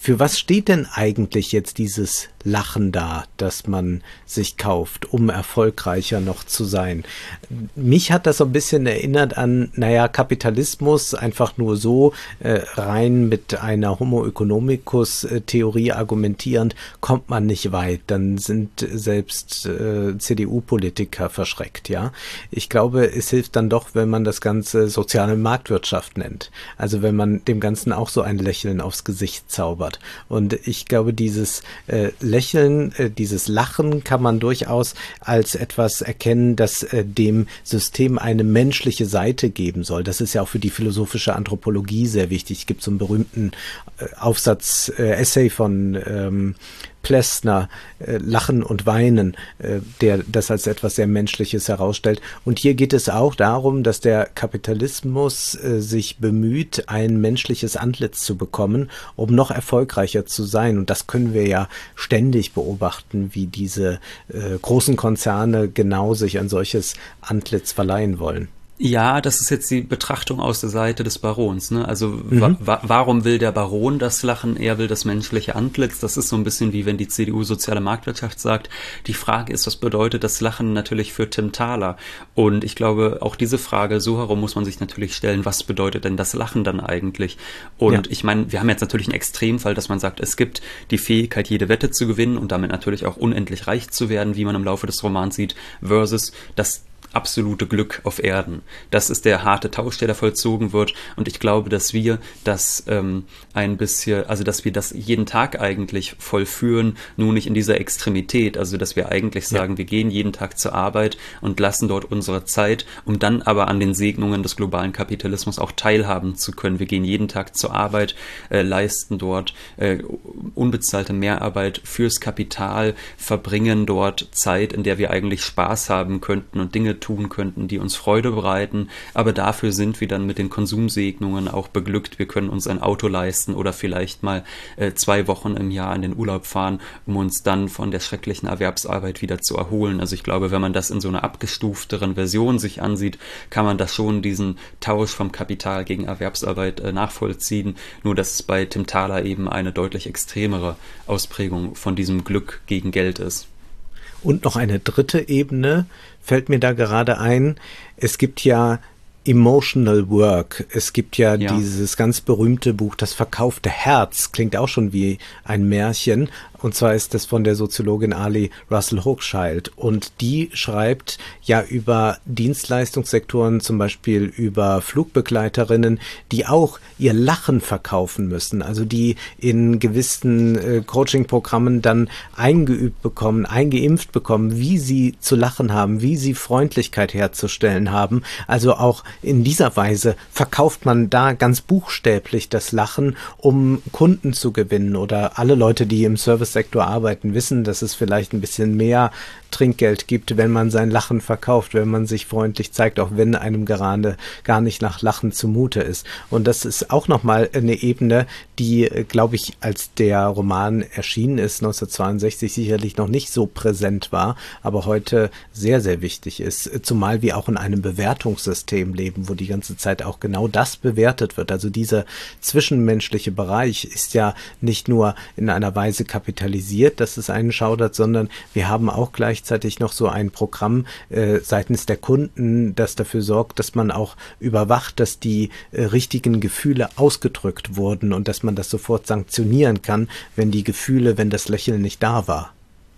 Für was steht denn eigentlich jetzt dieses Lachen da, das man sich kauft, um erfolgreicher noch zu sein? Mich hat das so ein bisschen erinnert an, naja, Kapitalismus, einfach nur so äh, rein mit einer Homo economicus-Theorie argumentierend, kommt man nicht weit. Dann sind selbst äh, C D U-Politiker verschreckt, ja. Ich glaube, es hilft dann doch, wenn man das Ganze soziale Marktwirtschaft nennt. Also wenn man dem Ganzen auch so ein Lächeln aufs Gesicht zaubert. Und ich glaube, dieses äh, Lächeln, äh, dieses Lachen kann man durchaus als etwas erkennen, das äh, dem System eine menschliche Seite geben soll. Das ist ja auch für die philosophische Anthropologie sehr wichtig. Es gibt so einen berühmten äh, Aufsatz, äh, Essay von ähm, Plessner, äh, Lachen und Weinen, äh, der das als etwas sehr Menschliches herausstellt. Und hier geht es auch darum, dass der Kapitalismus äh, sich bemüht, ein menschliches Antlitz zu bekommen, um noch erfolgreicher zu sein. Und das können wir ja ständig beobachten, wie diese äh, großen Konzerne genau sich ein solches Antlitz verleihen wollen. Ja, das ist jetzt die Betrachtung aus der Seite des Barons, ne? Also mhm. wa- wa- warum will der Baron das Lachen? Er will das menschliche Antlitz. Das ist so ein bisschen wie wenn die C D U soziale Marktwirtschaft sagt. Die Frage ist, was bedeutet das Lachen natürlich für Tim Thaler? Und ich glaube, auch diese Frage, so herum muss man sich natürlich stellen, was bedeutet denn das Lachen dann eigentlich? Und ja. ich meine, wir haben jetzt natürlich einen Extremfall, dass man sagt, es gibt die Fähigkeit, jede Wette zu gewinnen und damit natürlich auch unendlich reich zu werden, wie man im Laufe des Romans sieht, versus das absolute Glück auf Erden. Das ist der harte Tausch, der da vollzogen wird. Und ich glaube, dass wir das ähm, ein bisschen, also dass wir das jeden Tag eigentlich vollführen, nur nicht in dieser Extremität. Also dass wir eigentlich sagen, ja. wir gehen jeden Tag zur Arbeit und lassen dort unsere Zeit, um dann aber an den Segnungen des globalen Kapitalismus auch teilhaben zu können. Wir gehen jeden Tag zur Arbeit, äh, leisten dort äh, unbezahlte Mehrarbeit fürs Kapital, verbringen dort Zeit, in der wir eigentlich Spaß haben könnten und Dinge tun könnten, die uns Freude bereiten, aber dafür sind wir dann mit den Konsumsegnungen auch beglückt. Wir können uns ein Auto leisten oder vielleicht mal äh, zwei Wochen im Jahr in den Urlaub fahren, um uns dann von der schrecklichen Erwerbsarbeit wieder zu erholen. Also ich glaube, wenn man das in so einer abgestufteren Version sich ansieht, kann man das schon diesen Tausch vom Kapital gegen Erwerbsarbeit äh, nachvollziehen, nur dass es bei Tim Thaler eben eine deutlich extremere Ausprägung von diesem Glück gegen Geld ist. Und noch eine dritte Ebene fällt mir da gerade ein. Es gibt ja Emotional Work. Es gibt ja, ja dieses ganz berühmte Buch, Das verkaufte Herz. Klingt auch schon wie ein Märchen. Und zwar ist das von der Soziologin Ali Russell Hochschild. Und die schreibt ja über Dienstleistungssektoren, zum Beispiel über Flugbegleiterinnen, die auch ihr Lachen verkaufen müssen. Also die in gewissen äh, Coaching-Programmen dann eingeübt bekommen, eingeimpft bekommen, wie sie zu lachen haben, wie sie Freundlichkeit herzustellen haben. Also auch in dieser Weise verkauft man da ganz buchstäblich das Lachen, um Kunden zu gewinnen. Oder alle Leute, die im Service Sektor arbeiten, wissen, dass es vielleicht ein bisschen mehr Trinkgeld gibt, wenn man sein Lachen verkauft, wenn man sich freundlich zeigt, auch wenn einem gerade gar nicht nach Lachen zumute ist. Und das ist auch nochmal eine Ebene, die, glaube ich, als der Roman erschienen ist, neunzehnhundertzweiundsechzig, sicherlich noch nicht so präsent war, aber heute sehr, sehr wichtig ist. Zumal wir auch in einem Bewertungssystem leben, wo die ganze Zeit auch genau das bewertet wird. Also dieser zwischenmenschliche Bereich ist ja nicht nur in einer Weise kapitalisiert, dass es einen schaudert, sondern wir haben auch gleich gleichzeitig noch so ein Programm äh, seitens der Kunden, das dafür sorgt, dass man auch überwacht, dass die äh, richtigen Gefühle ausgedrückt wurden und dass man das sofort sanktionieren kann, wenn die Gefühle, wenn das Lächeln nicht da war.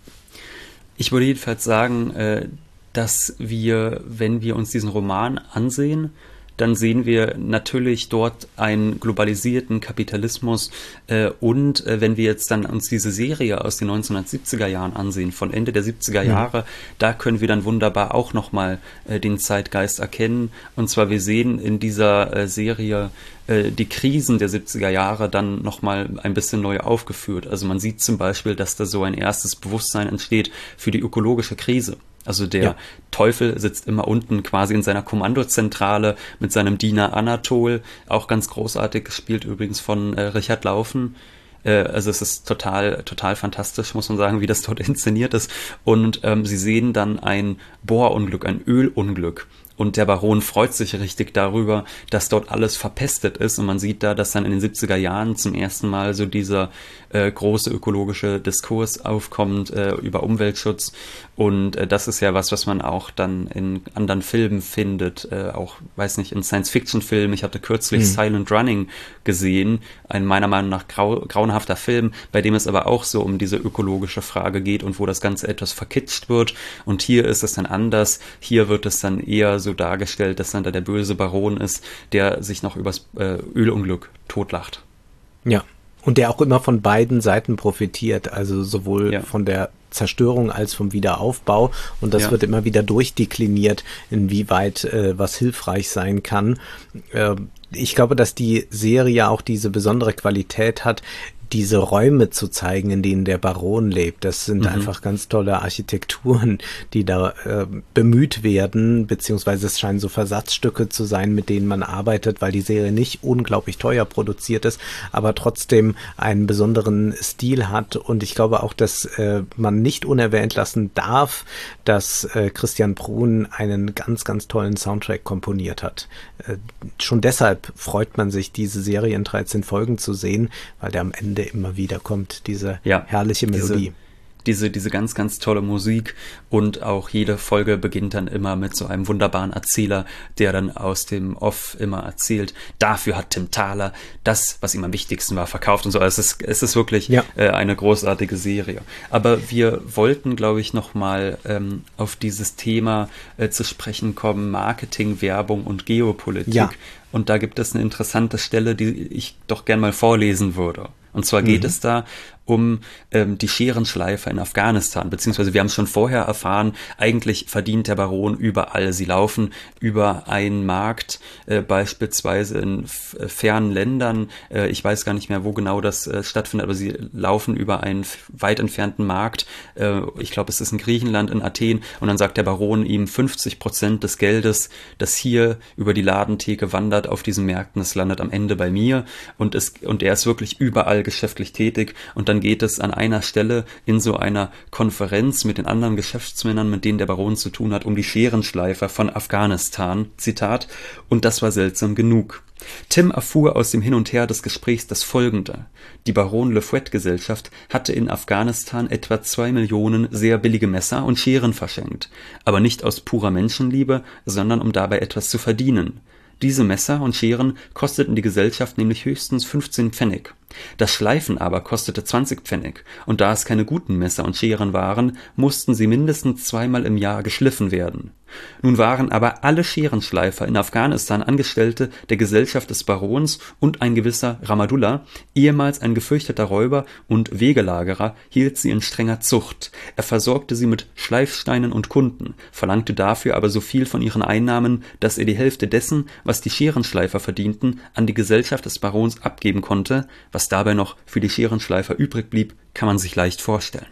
Ich würde jedenfalls sagen, äh, dass wir, wenn wir uns diesen Roman ansehen, dann sehen wir natürlich dort einen globalisierten Kapitalismus äh, und äh, wenn wir jetzt dann uns diese Serie aus den neunzehnhundertsiebziger Jahren ansehen, von Ende der siebziger Jahre, mhm. da können wir dann wunderbar auch nochmal äh, den Zeitgeist erkennen. Und zwar wir sehen in dieser äh, Serie äh, die Krisen der siebziger Jahre dann nochmal ein bisschen neu aufgeführt. Also man sieht zum Beispiel, dass da so ein erstes Bewusstsein entsteht für die ökologische Krise. Also der ja. Teufel sitzt immer unten quasi in seiner Kommandozentrale mit seinem Diener Anatol, auch ganz großartig gespielt übrigens von äh, Richard Laufen. Äh, also es ist total, total fantastisch, muss man sagen, wie das dort inszeniert ist. Und ähm, sie sehen dann ein Bohrunglück, ein Ölunglück. Und der Baron freut sich richtig darüber, dass dort alles verpestet ist. Und man sieht da, dass dann in den siebziger Jahren zum ersten Mal so dieser äh, große ökologische Diskurs aufkommt äh, über Umweltschutz. Und äh, das ist ja was, was man auch dann in anderen Filmen findet. Äh, auch, weiß nicht, in Science-Fiction-Filmen. Ich hatte kürzlich mhm. Silent Running gesehen. Ein meiner Meinung nach grau grauenhafter Film, bei dem es aber auch so um diese ökologische Frage geht und wo das Ganze etwas verkitscht wird. Und hier ist es dann anders. Hier wird es dann eher so dargestellt, dass dann da der böse Baron ist, der sich noch übers äh, Ölunglück totlacht. Ja, und der auch immer von beiden Seiten profitiert, also sowohl ja. von der Zerstörung als vom Wiederaufbau, und das ja. wird immer wieder durchdekliniert, inwieweit äh, was hilfreich sein kann. Äh, ich glaube, dass die Serie auch diese besondere Qualität hat, diese Räume zu zeigen, in denen der Baron lebt. Das sind mhm. einfach ganz tolle Architekturen, die da äh, bemüht werden, beziehungsweise es scheinen so Versatzstücke zu sein, mit denen man arbeitet, weil die Serie nicht unglaublich teuer produziert ist, aber trotzdem einen besonderen Stil hat. Und ich glaube auch, dass äh, man nicht unerwähnt lassen darf, dass äh, Christian Bruhn einen ganz, ganz tollen Soundtrack komponiert hat. Äh, schon deshalb freut man sich, diese Serie in dreizehn Folgen zu sehen, weil der am Ende immer wieder kommt, diese ja, herrliche Melodie. Diese, diese, diese ganz, ganz tolle Musik, und auch jede Folge beginnt dann immer mit so einem wunderbaren Erzähler, der dann aus dem Off immer erzählt, dafür hat Tim Thaler das, was ihm am wichtigsten war, verkauft und so. Also es ist, es ist wirklich ja. äh, eine großartige Serie. Aber wir wollten, glaube ich, nochmal ähm, auf dieses Thema äh, zu sprechen kommen, Marketing, Werbung und Geopolitik. Ja. Und da gibt es eine interessante Stelle, die ich doch gern mal vorlesen würde. Und zwar geht mhm. es da um ähm, die Scherenschleifer in Afghanistan, beziehungsweise wir haben es schon vorher erfahren, eigentlich verdient der Baron überall. Sie laufen über einen Markt, äh, beispielsweise in f- fernen Ländern, äh, ich weiß gar nicht mehr, wo genau das äh, stattfindet, aber sie laufen über einen f- weit entfernten Markt, äh, ich glaube, es ist in Griechenland, in Athen, und dann sagt der Baron ihm, fünfzig Prozent des Geldes, das hier über die Ladentheke wandert auf diesen Märkten, das landet am Ende bei mir, und, es, und er ist wirklich überall geschäftlich tätig, und dann geht es an einer Stelle in so einer Konferenz mit den anderen Geschäftsmännern, mit denen der Baron zu tun hat, um die Scherenschleifer von Afghanistan, Zitat, und das war seltsam genug. Tim erfuhr aus dem Hin und Her des Gesprächs das Folgende: Die Baron Le Fouet Gesellschaft hatte in Afghanistan etwa zwei Millionen sehr billige Messer und Scheren verschenkt, aber nicht aus purer Menschenliebe, sondern um dabei etwas zu verdienen. Diese Messer und Scheren kosteten die Gesellschaft nämlich höchstens fünfzehn Pfennig. Das Schleifen aber kostete zwanzig Pfennig, und da es keine guten Messer und Scheren waren, mussten sie mindestens zweimal im Jahr geschliffen werden. Nun waren aber alle Scherenschleifer in Afghanistan Angestellte der Gesellschaft des Barons, und ein gewisser Ramadullah, ehemals ein gefürchteter Räuber und Wegelagerer, hielt sie in strenger Zucht. Er versorgte sie mit Schleifsteinen und Kunden, verlangte dafür aber so viel von ihren Einnahmen, dass er die Hälfte dessen, was die Scherenschleifer verdienten, an die Gesellschaft des Barons abgeben konnte. Was dabei noch für die Scherenschleifer übrig blieb, kann man sich leicht vorstellen.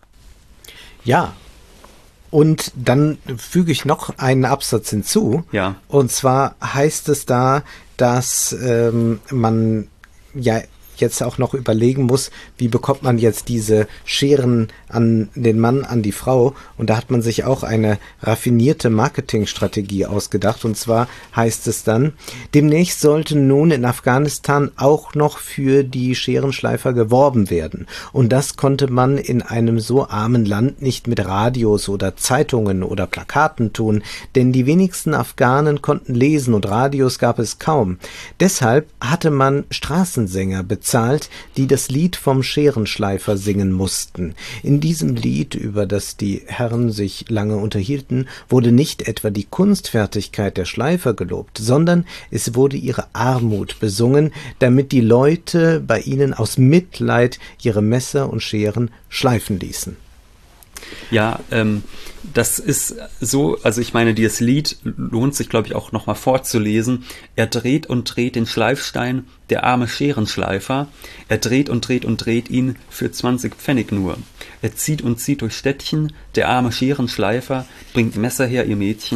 Ja, und dann füge ich noch einen Absatz hinzu. Ja. Und zwar heißt es da, dass ähm, man ja jetzt auch noch überlegen muss, wie bekommt man jetzt diese Scheren an den Mann, an die Frau. Und da hat man sich auch eine raffinierte Marketingstrategie ausgedacht. Und zwar heißt es dann, demnächst sollte nun in Afghanistan auch noch für die Scherenschleifer geworben werden. Und das konnte man in einem so armen Land nicht mit Radios oder Zeitungen oder Plakaten tun, denn die wenigsten Afghanen konnten lesen und Radios gab es kaum. Deshalb hatte man Straßensänger bezahlt, die das Lied vom Scherenschleifer singen mussten. In diesem Lied, über das die Herren sich lange unterhielten, wurde nicht etwa die Kunstfertigkeit der Schleifer gelobt, sondern es wurde ihre Armut besungen, damit die Leute bei ihnen aus Mitleid ihre Messer und Scheren schleifen ließen. Ja, ähm, das ist so, also ich meine, dieses Lied lohnt sich, glaube ich, auch nochmal vorzulesen. Er dreht und dreht den Schleifstein, der arme Scherenschleifer. Er dreht und dreht und dreht ihn für zwanzig Pfennig nur. Er zieht und zieht durch Städtchen, der arme Scherenschleifer bringt Messer her, ihr Mädchen,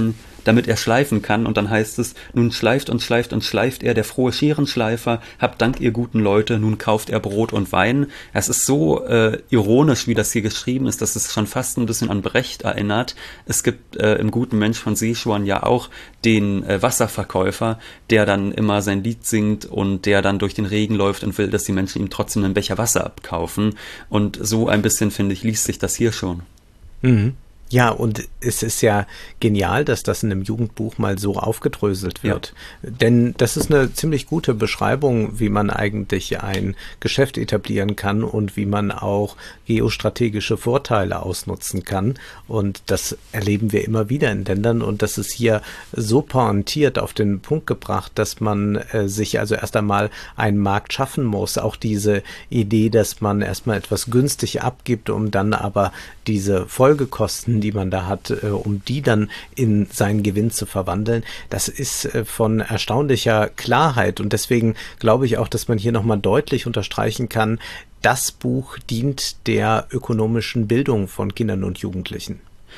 damit er schleifen kann. Und dann heißt es, nun schleift und schleift und schleift er, der frohe Scherenschleifer, habt Dank, ihr guten Leute, nun kauft er Brot und Wein. Es ist so äh, ironisch, wie das hier geschrieben ist, dass es schon fast ein bisschen an Brecht erinnert. Es gibt äh, im Guten Mensch von Sichuan ja auch den äh, Wasserverkäufer, der dann immer sein Lied singt und der dann durch den Regen läuft und will, dass die Menschen ihm trotzdem einen Becher Wasser abkaufen. Und so ein bisschen, finde ich, liest sich das hier schon. Mhm. Ja, und es ist ja genial, dass das in einem Jugendbuch mal so aufgedröselt wird. Ja. Denn das ist eine ziemlich gute Beschreibung, wie man eigentlich ein Geschäft etablieren kann und wie man auch geostrategische Vorteile ausnutzen kann. Und das erleben wir immer wieder in Ländern. Und das ist hier so pointiert auf den Punkt gebracht, dass man äh, sich also erst einmal einen Markt schaffen muss. Auch diese Idee, dass man erstmal etwas günstig abgibt, um dann aber diese Folgekosten, die man da hat, äh, um die dann in seinen Gewinn zu verwandeln, das ist äh, von erstaunlicher Klarheit. Und deswegen glaube ich auch, dass man hier nochmal deutlich unterstreichen kann, das Buch dient der ökonomischen Bildung von Kindern und Jugendlichen.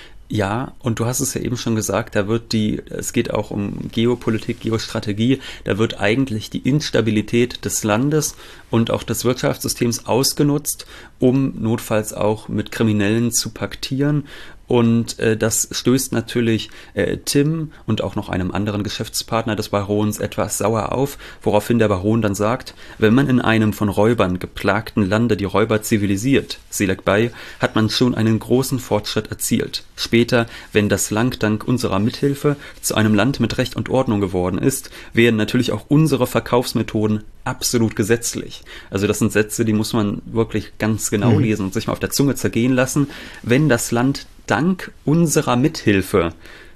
Ja, und du hast es ja eben schon gesagt, da wird die, es geht auch um Geopolitik, Geostrategie, da wird eigentlich die Instabilität des Landes und auch des Wirtschaftssystems ausgenutzt, um notfalls auch mit Kriminellen zu paktieren. Und äh, das stößt natürlich äh, Tim und auch noch einem anderen Geschäftspartner des Barons etwas sauer auf, woraufhin der Baron dann sagt, wenn man in einem von Räubern geplagten Lande die Räuber zivilisiert, Selek Bay, hat man schon einen großen Fortschritt erzielt. Später, wenn das Land dank unserer Mithilfe zu einem Land mit Recht und Ordnung geworden ist, werden natürlich auch unsere Verkaufsmethoden absolut gesetzlich. Also das sind Sätze, die muss man wirklich ganz genau mhm. lesen und sich mal auf der Zunge zergehen lassen. Wenn das Land dank unserer Mithilfe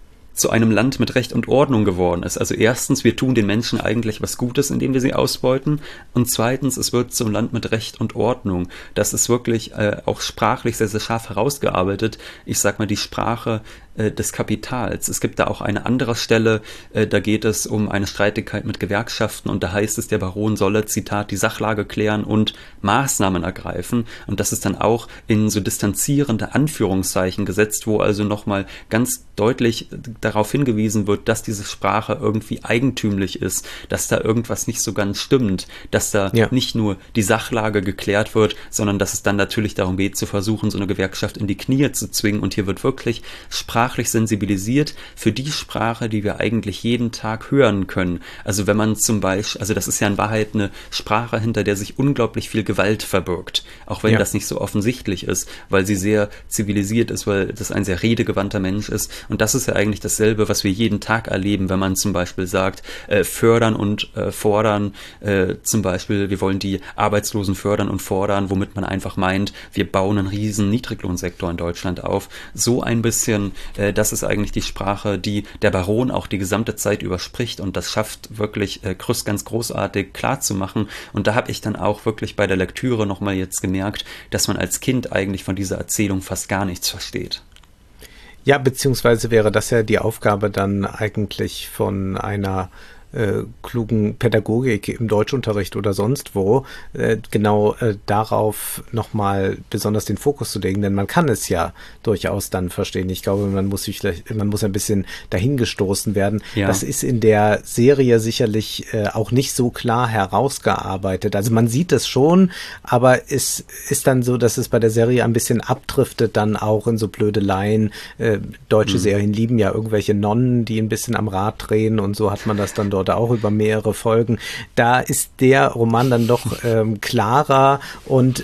zu einem Land mit Recht und Ordnung geworden ist. Also erstens, wir tun den Menschen eigentlich was Gutes, indem wir sie ausbeuten. Und zweitens, es wird zum Land mit Recht und Ordnung. Das ist wirklich äh, auch sprachlich sehr, sehr scharf herausgearbeitet. Ich sag mal, die Sprache äh, des Kapitals. Es gibt da auch eine andere Stelle, äh, da geht es um eine Streitigkeit mit Gewerkschaften und da heißt es, der Baron solle, Zitat, die Sachlage klären und Maßnahmen ergreifen. Und das ist dann auch in so distanzierende Anführungszeichen gesetzt, wo also nochmal ganz deutlich darauf hingewiesen wird, dass diese Sprache irgendwie eigentümlich ist, dass da irgendwas nicht so ganz stimmt, dass da ja. nicht nur die Sachlage geklärt wird, sondern dass es dann natürlich darum geht, zu versuchen, so eine Gewerkschaft in die Knie zu zwingen. Und hier wird wirklich sprachlich sensibilisiert für die Sprache, die wir eigentlich jeden Tag hören können. Also wenn man zum Beispiel, also das ist ja in Wahrheit eine Sprache, hinter der sich unglaublich viel Gewalt verbirgt, auch wenn ja. das nicht so offensichtlich ist, weil sie sehr zivilisiert ist, weil das ein sehr redegewandter Mensch ist. Und das ist ja eigentlich dasselbe, was wir jeden Tag erleben, wenn man zum Beispiel sagt, äh, fördern und äh, fordern, äh, zum Beispiel, wir wollen die Arbeitslosen fördern und fordern, womit man einfach meint, wir bauen einen riesen Niedriglohnsektor in Deutschland auf. So ein bisschen, äh, das ist eigentlich die Sprache, die der Baron auch die gesamte Zeit überspricht und das schafft wirklich äh, Krüss ganz großartig klar zu machen. Und da habe ich dann auch wirklich bei der Lektüre nochmal jetzt gemerkt, dass man als Kind eigentlich von dieser Erzählung fast gar nichts versteht. Ja, beziehungsweise wäre das ja die Aufgabe dann eigentlich von einer äh, klugen Pädagogik im Deutschunterricht oder sonst wo, äh, genau äh, darauf nochmal besonders den Fokus zu legen, denn man kann es ja durchaus dann verstehen. Ich glaube, man muss sich vielleicht, man muss ein bisschen dahingestoßen werden. Ja. Das ist in der Serie sicherlich äh, auch nicht so klar herausgearbeitet. Also man sieht es schon, aber es ist dann so, dass es bei der Serie ein bisschen abdriftet, dann auch in so Blödeleien. Äh, deutsche mhm. Serien lieben ja irgendwelche Nonnen, die ein bisschen am Rad drehen und so hat man das dann dort oder auch über mehrere Folgen. Da ist der Roman dann doch ähm, klarer und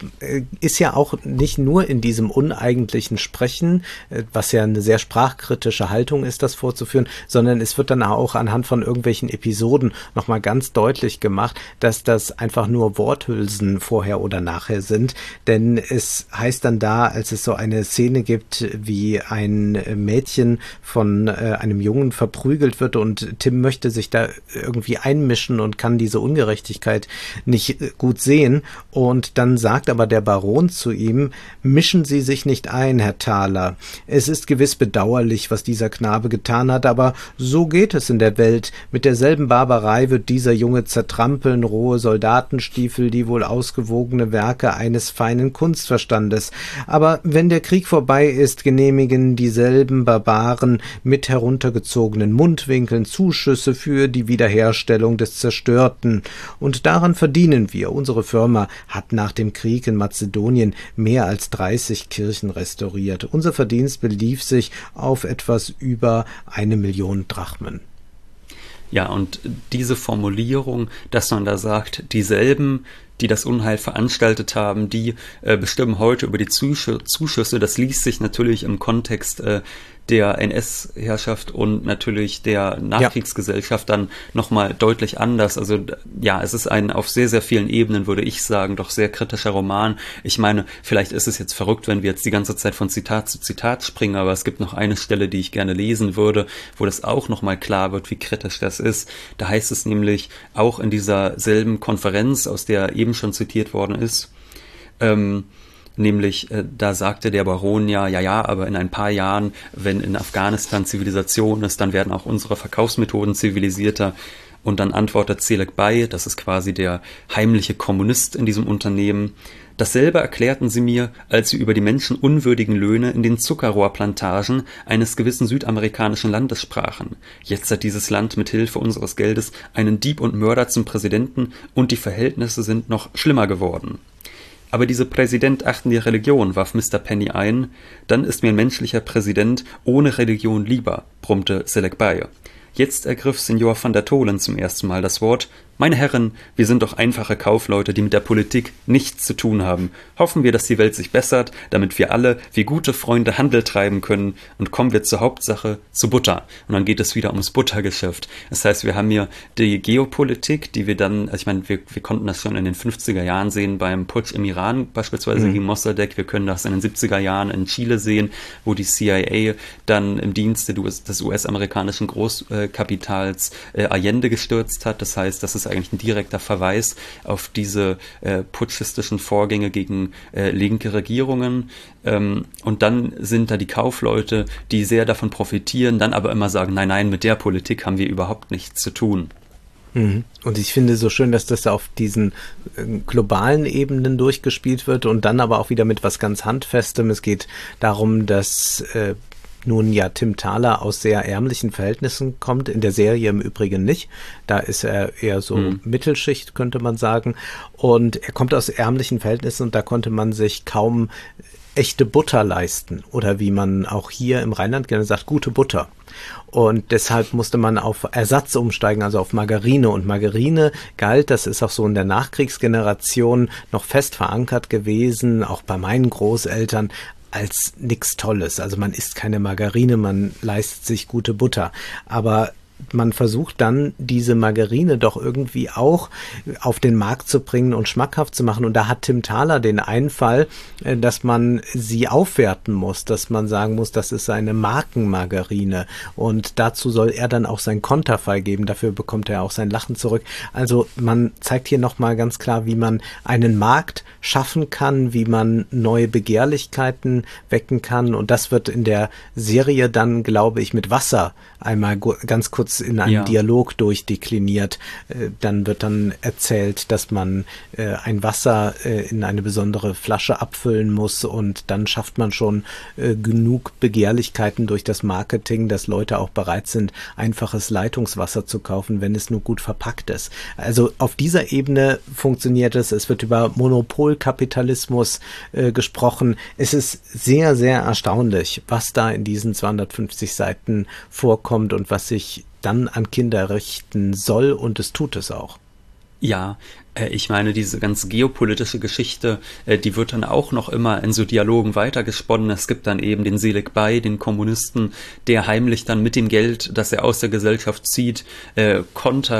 ist ja auch nicht nur in diesem uneigentlichen Sprechen, was ja eine sehr sprachkritische Haltung ist, das vorzuführen, sondern es wird dann auch anhand von irgendwelchen Episoden nochmal ganz deutlich gemacht, dass das einfach nur Worthülsen vorher oder nachher sind, denn es heißt dann da, als es so eine Szene gibt, wie ein Mädchen von äh, einem Jungen verprügelt wird und Tim möchte sich da irgendwie einmischen und kann diese Ungerechtigkeit nicht gut sehen und dann sagt sagt aber der Baron zu ihm: Mischen Sie sich nicht ein, Herr Thaler. Es ist gewiss bedauerlich, was dieser Knabe getan hat, aber so geht es in der Welt. Mit derselben Barbarei wird dieser Junge zertrampeln, rohe Soldatenstiefel, die wohl ausgewogene Werke eines feinen Kunstverstandes. Aber wenn der Krieg vorbei ist, genehmigen dieselben Barbaren mit heruntergezogenen Mundwinkeln Zuschüsse für die Wiederherstellung des Zerstörten. Und daran verdienen wir. Unsere Firma hat nach dem Krieg in Mazedonien mehr als dreißig Kirchen restauriert. Unser Verdienst belief sich auf etwas über eine Million Drachmen. Ja, und diese Formulierung, dass man da sagt, dieselben, die das Unheil veranstaltet haben, die äh, bestimmen heute über die Zusch- Zuschüsse, das liest sich natürlich im Kontext äh, der N S-Herrschaft und natürlich der Nachkriegsgesellschaft ja. dann nochmal deutlich anders. Also ja, es ist ein auf sehr, sehr vielen Ebenen, würde ich sagen, doch sehr kritischer Roman. Ich meine, vielleicht ist es jetzt verrückt, wenn wir jetzt die ganze Zeit von Zitat zu Zitat springen, aber es gibt noch eine Stelle, die ich gerne lesen würde, wo das auch nochmal klar wird, wie kritisch das ist. Da heißt es nämlich auch in dieser selben Konferenz, aus der eben schon zitiert worden ist, ähm, Nämlich, äh, da sagte der Baron ja, ja, ja, aber in ein paar Jahren, wenn in Afghanistan Zivilisation ist, dann werden auch unsere Verkaufsmethoden zivilisierter. Und dann antwortet Selek Bey, das ist quasi der heimliche Kommunist in diesem Unternehmen: Dasselbe erklärten sie mir, als sie über die menschenunwürdigen Löhne in den Zuckerrohrplantagen eines gewissen südamerikanischen Landes sprachen. Jetzt hat dieses Land mit Hilfe unseres Geldes einen Dieb und Mörder zum Präsidenten und die Verhältnisse sind noch schlimmer geworden. Aber dieser Präsident achten die Religion, warf Mister Penny ein. Dann ist mir ein menschlicher Präsident ohne Religion lieber, brummte Selek Bey. Jetzt ergriff Signor van der Tholen zum ersten Mal das Wort. Meine Herren, wir sind doch einfache Kaufleute, die mit der Politik nichts zu tun haben. Hoffen wir, dass die Welt sich bessert, damit wir alle wie gute Freunde Handel treiben können, und kommen wir zur Hauptsache, zu Butter. Und dann geht es wieder ums Buttergeschäft. Das heißt, wir haben hier die Geopolitik, die wir dann, also ich meine, wir, wir konnten das schon in den fünfziger Jahren sehen beim Putsch im Iran, beispielsweise mhm. gegen Mossadegh. Wir können das in den siebziger Jahren in Chile sehen, wo die C I A dann im Dienste des U S-amerikanischen Großkapitals äh, Allende gestürzt hat. Das heißt, das ist eigentlich ein direkter Verweis auf diese äh, putschistischen Vorgänge gegen äh, linke Regierungen. Ähm, und dann sind da die Kaufleute, die sehr davon profitieren, dann aber immer sagen, nein, nein, mit der Politik haben wir überhaupt nichts zu tun. Und ich finde so schön, dass das auf diesen äh, globalen Ebenen durchgespielt wird und dann aber auch wieder mit was ganz Handfestem. Es geht darum, dass äh, nun ja Tim Thaler aus sehr ärmlichen Verhältnissen kommt, in der Serie im Übrigen nicht. Da ist er eher so mhm. Mittelschicht, könnte man sagen. Und er kommt aus ärmlichen Verhältnissen und da konnte man sich kaum echte Butter leisten. Oder wie man auch hier im Rheinland gerne sagt, gute Butter. Und deshalb musste man auf Ersatz umsteigen, also auf Margarine. Und Margarine galt, das ist auch so in der Nachkriegsgeneration noch fest verankert gewesen, auch bei meinen Großeltern, als nichts Tolles. Also man isst keine Margarine, man leistet sich gute Butter. Aber man versucht dann, diese Margarine doch irgendwie auch auf den Markt zu bringen und schmackhaft zu machen. Und da hat Tim Thaler den Einfall, dass man sie aufwerten muss, dass man sagen muss, das ist eine Markenmargarine. Und dazu soll er dann auch sein Konterfei geben. Dafür bekommt er auch sein Lachen zurück. Also man zeigt hier nochmal ganz klar, wie man einen Markt schaffen kann, wie man neue Begehrlichkeiten wecken kann. Und das wird in der Serie dann, glaube ich, mit Wasser einmal ganz kurz in einem ja. Dialog durchdekliniert. Dann wird dann erzählt, dass man ein Wasser in eine besondere Flasche abfüllen muss und dann schafft man schon genug Begehrlichkeiten durch das Marketing, dass Leute auch bereit sind, einfaches Leitungswasser zu kaufen, wenn es nur gut verpackt ist. Also auf dieser Ebene funktioniert es. Es wird über Monopolkapitalismus äh, gesprochen. Es ist sehr, sehr erstaunlich, was da in diesen zweihundertfünfzig Seiten vorkommt und was sich dann an Kinder richten soll, und es tut es auch. Ja, äh, ich meine, diese ganze geopolitische Geschichte, äh, die wird dann auch noch immer in so Dialogen weitergesponnen. Es gibt dann eben den Selek Bey, den Kommunisten, der heimlich dann mit dem Geld, das er aus der Gesellschaft zieht, äh, Konter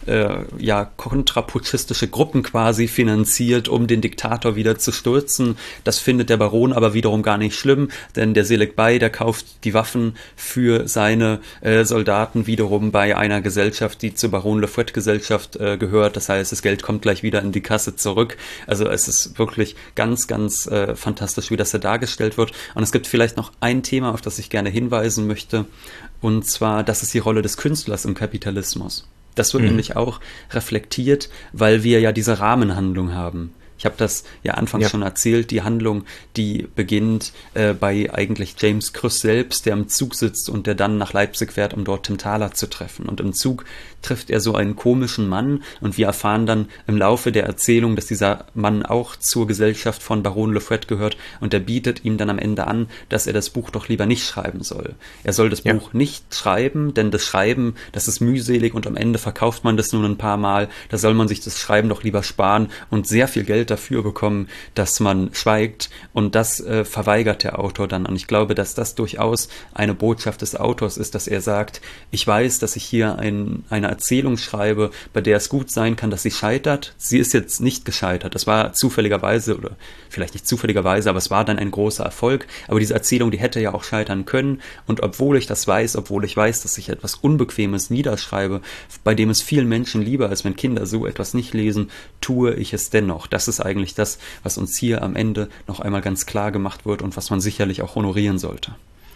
äh, ja kontraputschistische Gruppen quasi finanziert, um den Diktator wieder zu stürzen. Das findet der Baron aber wiederum gar nicht schlimm, denn der Selig Bey, der kauft die Waffen für seine äh, Soldaten wiederum bei einer Gesellschaft, die zur Baron Le Fouet Gesellschaft äh, gehört. Das heißt, das Geld kommt gleich wieder in die Kasse zurück. Also es ist wirklich ganz, ganz äh, fantastisch, wie das da dargestellt wird. Und es gibt vielleicht noch ein Thema, auf das ich gerne hinweisen möchte, und zwar, das ist die Rolle des Künstlers im Kapitalismus. Das wird mhm. nämlich auch reflektiert, weil wir ja diese Rahmenhandlung haben. Ich habe das ja anfangs ja. schon erzählt, die Handlung, die beginnt äh, bei eigentlich James Krüss selbst, der im Zug sitzt und der dann nach Leipzig fährt, um dort Tim Thaler zu treffen. Und im Zug trifft er so einen komischen Mann und wir erfahren dann im Laufe der Erzählung, dass dieser Mann auch zur Gesellschaft von Baron Le Fouet gehört und der bietet ihm dann am Ende an, dass er das Buch doch lieber nicht schreiben soll. Er soll das ja. Buch nicht schreiben, denn das Schreiben, das ist mühselig und am Ende verkauft man das nur ein paar Mal. Da soll man sich das Schreiben doch lieber sparen und sehr viel Geld dafür bekommen, dass man schweigt, und das äh, verweigert der Autor dann. Und ich glaube, dass das durchaus eine Botschaft des Autors ist, dass er sagt, ich weiß, dass ich hier ein, eine Erzählung schreibe, bei der es gut sein kann, dass sie scheitert. Sie ist jetzt nicht gescheitert. Das war zufälligerweise, oder vielleicht nicht zufälligerweise, aber es war dann ein großer Erfolg. Aber diese Erzählung, die hätte ja auch scheitern können. Und obwohl ich das weiß, obwohl ich weiß, dass ich etwas Unbequemes niederschreibe, bei dem es vielen Menschen lieber ist, wenn Kinder so etwas nicht lesen, tue ich es dennoch. Das ist eigentlich das, was uns hier am Ende noch einmal ganz klar gemacht wird und was man sicherlich auch honorieren sollte.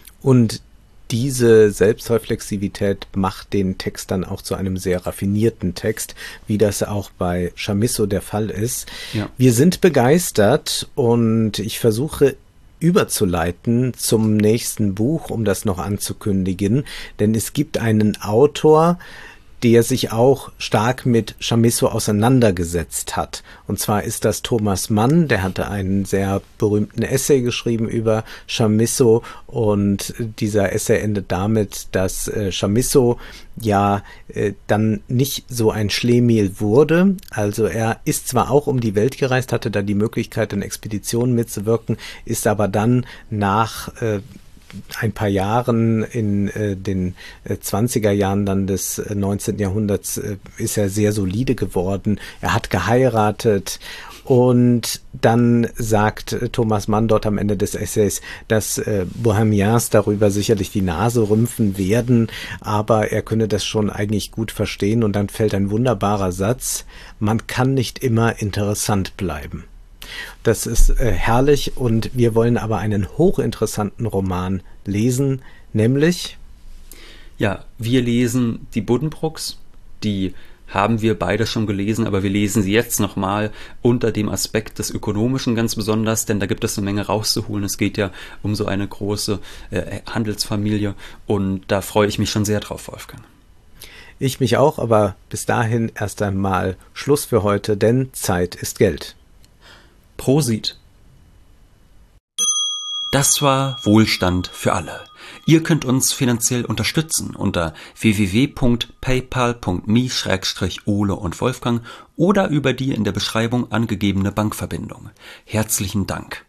Und diese Selbstreflexivität macht den Text dann auch zu einem sehr raffinierten Text, wie das auch bei Chamisso der Fall ist. Ja. Wir sind begeistert und ich versuche überzuleiten zum nächsten Buch, um das noch anzukündigen, denn es gibt einen Autor, der sich auch stark mit Chamisso auseinandergesetzt hat. Und zwar ist das Thomas Mann, der hatte einen sehr berühmten Essay geschrieben über Chamisso und dieser Essay endet damit, dass äh, Chamisso ja äh, dann nicht so ein Schlemiel wurde. Also er ist zwar auch um die Welt gereist, hatte da die Möglichkeit, in Expeditionen mitzuwirken, ist aber dann nach äh, ein paar Jahren in äh, den äh, zwanziger Jahren dann des äh, neunzehnten Jahrhunderts äh, ist er sehr solide geworden. Er hat geheiratet und dann sagt äh, Thomas Mann dort am Ende des Essays, dass äh, Bohemians darüber sicherlich die Nase rümpfen werden, aber er könne das schon eigentlich gut verstehen und dann fällt ein wunderbarer Satz: Man kann nicht immer interessant bleiben. Das ist äh, herrlich und wir wollen aber einen hochinteressanten Roman lesen, nämlich? Ja, wir lesen die Buddenbrooks, die haben wir beide schon gelesen, aber wir lesen sie jetzt nochmal unter dem Aspekt des Ökonomischen ganz besonders, denn da gibt es eine Menge rauszuholen. Es geht ja um so eine große äh, Handelsfamilie und da freue ich mich schon sehr drauf, Wolfgang. Ich mich auch, aber bis dahin erst einmal Schluss für heute, denn Zeit ist Geld. Prosit. Das war Wohlstand für alle. Ihr könnt uns finanziell unterstützen unter w w w punkt paypal punkt me slash ole und Wolfgang oder über die in der Beschreibung angegebene Bankverbindung. Herzlichen Dank.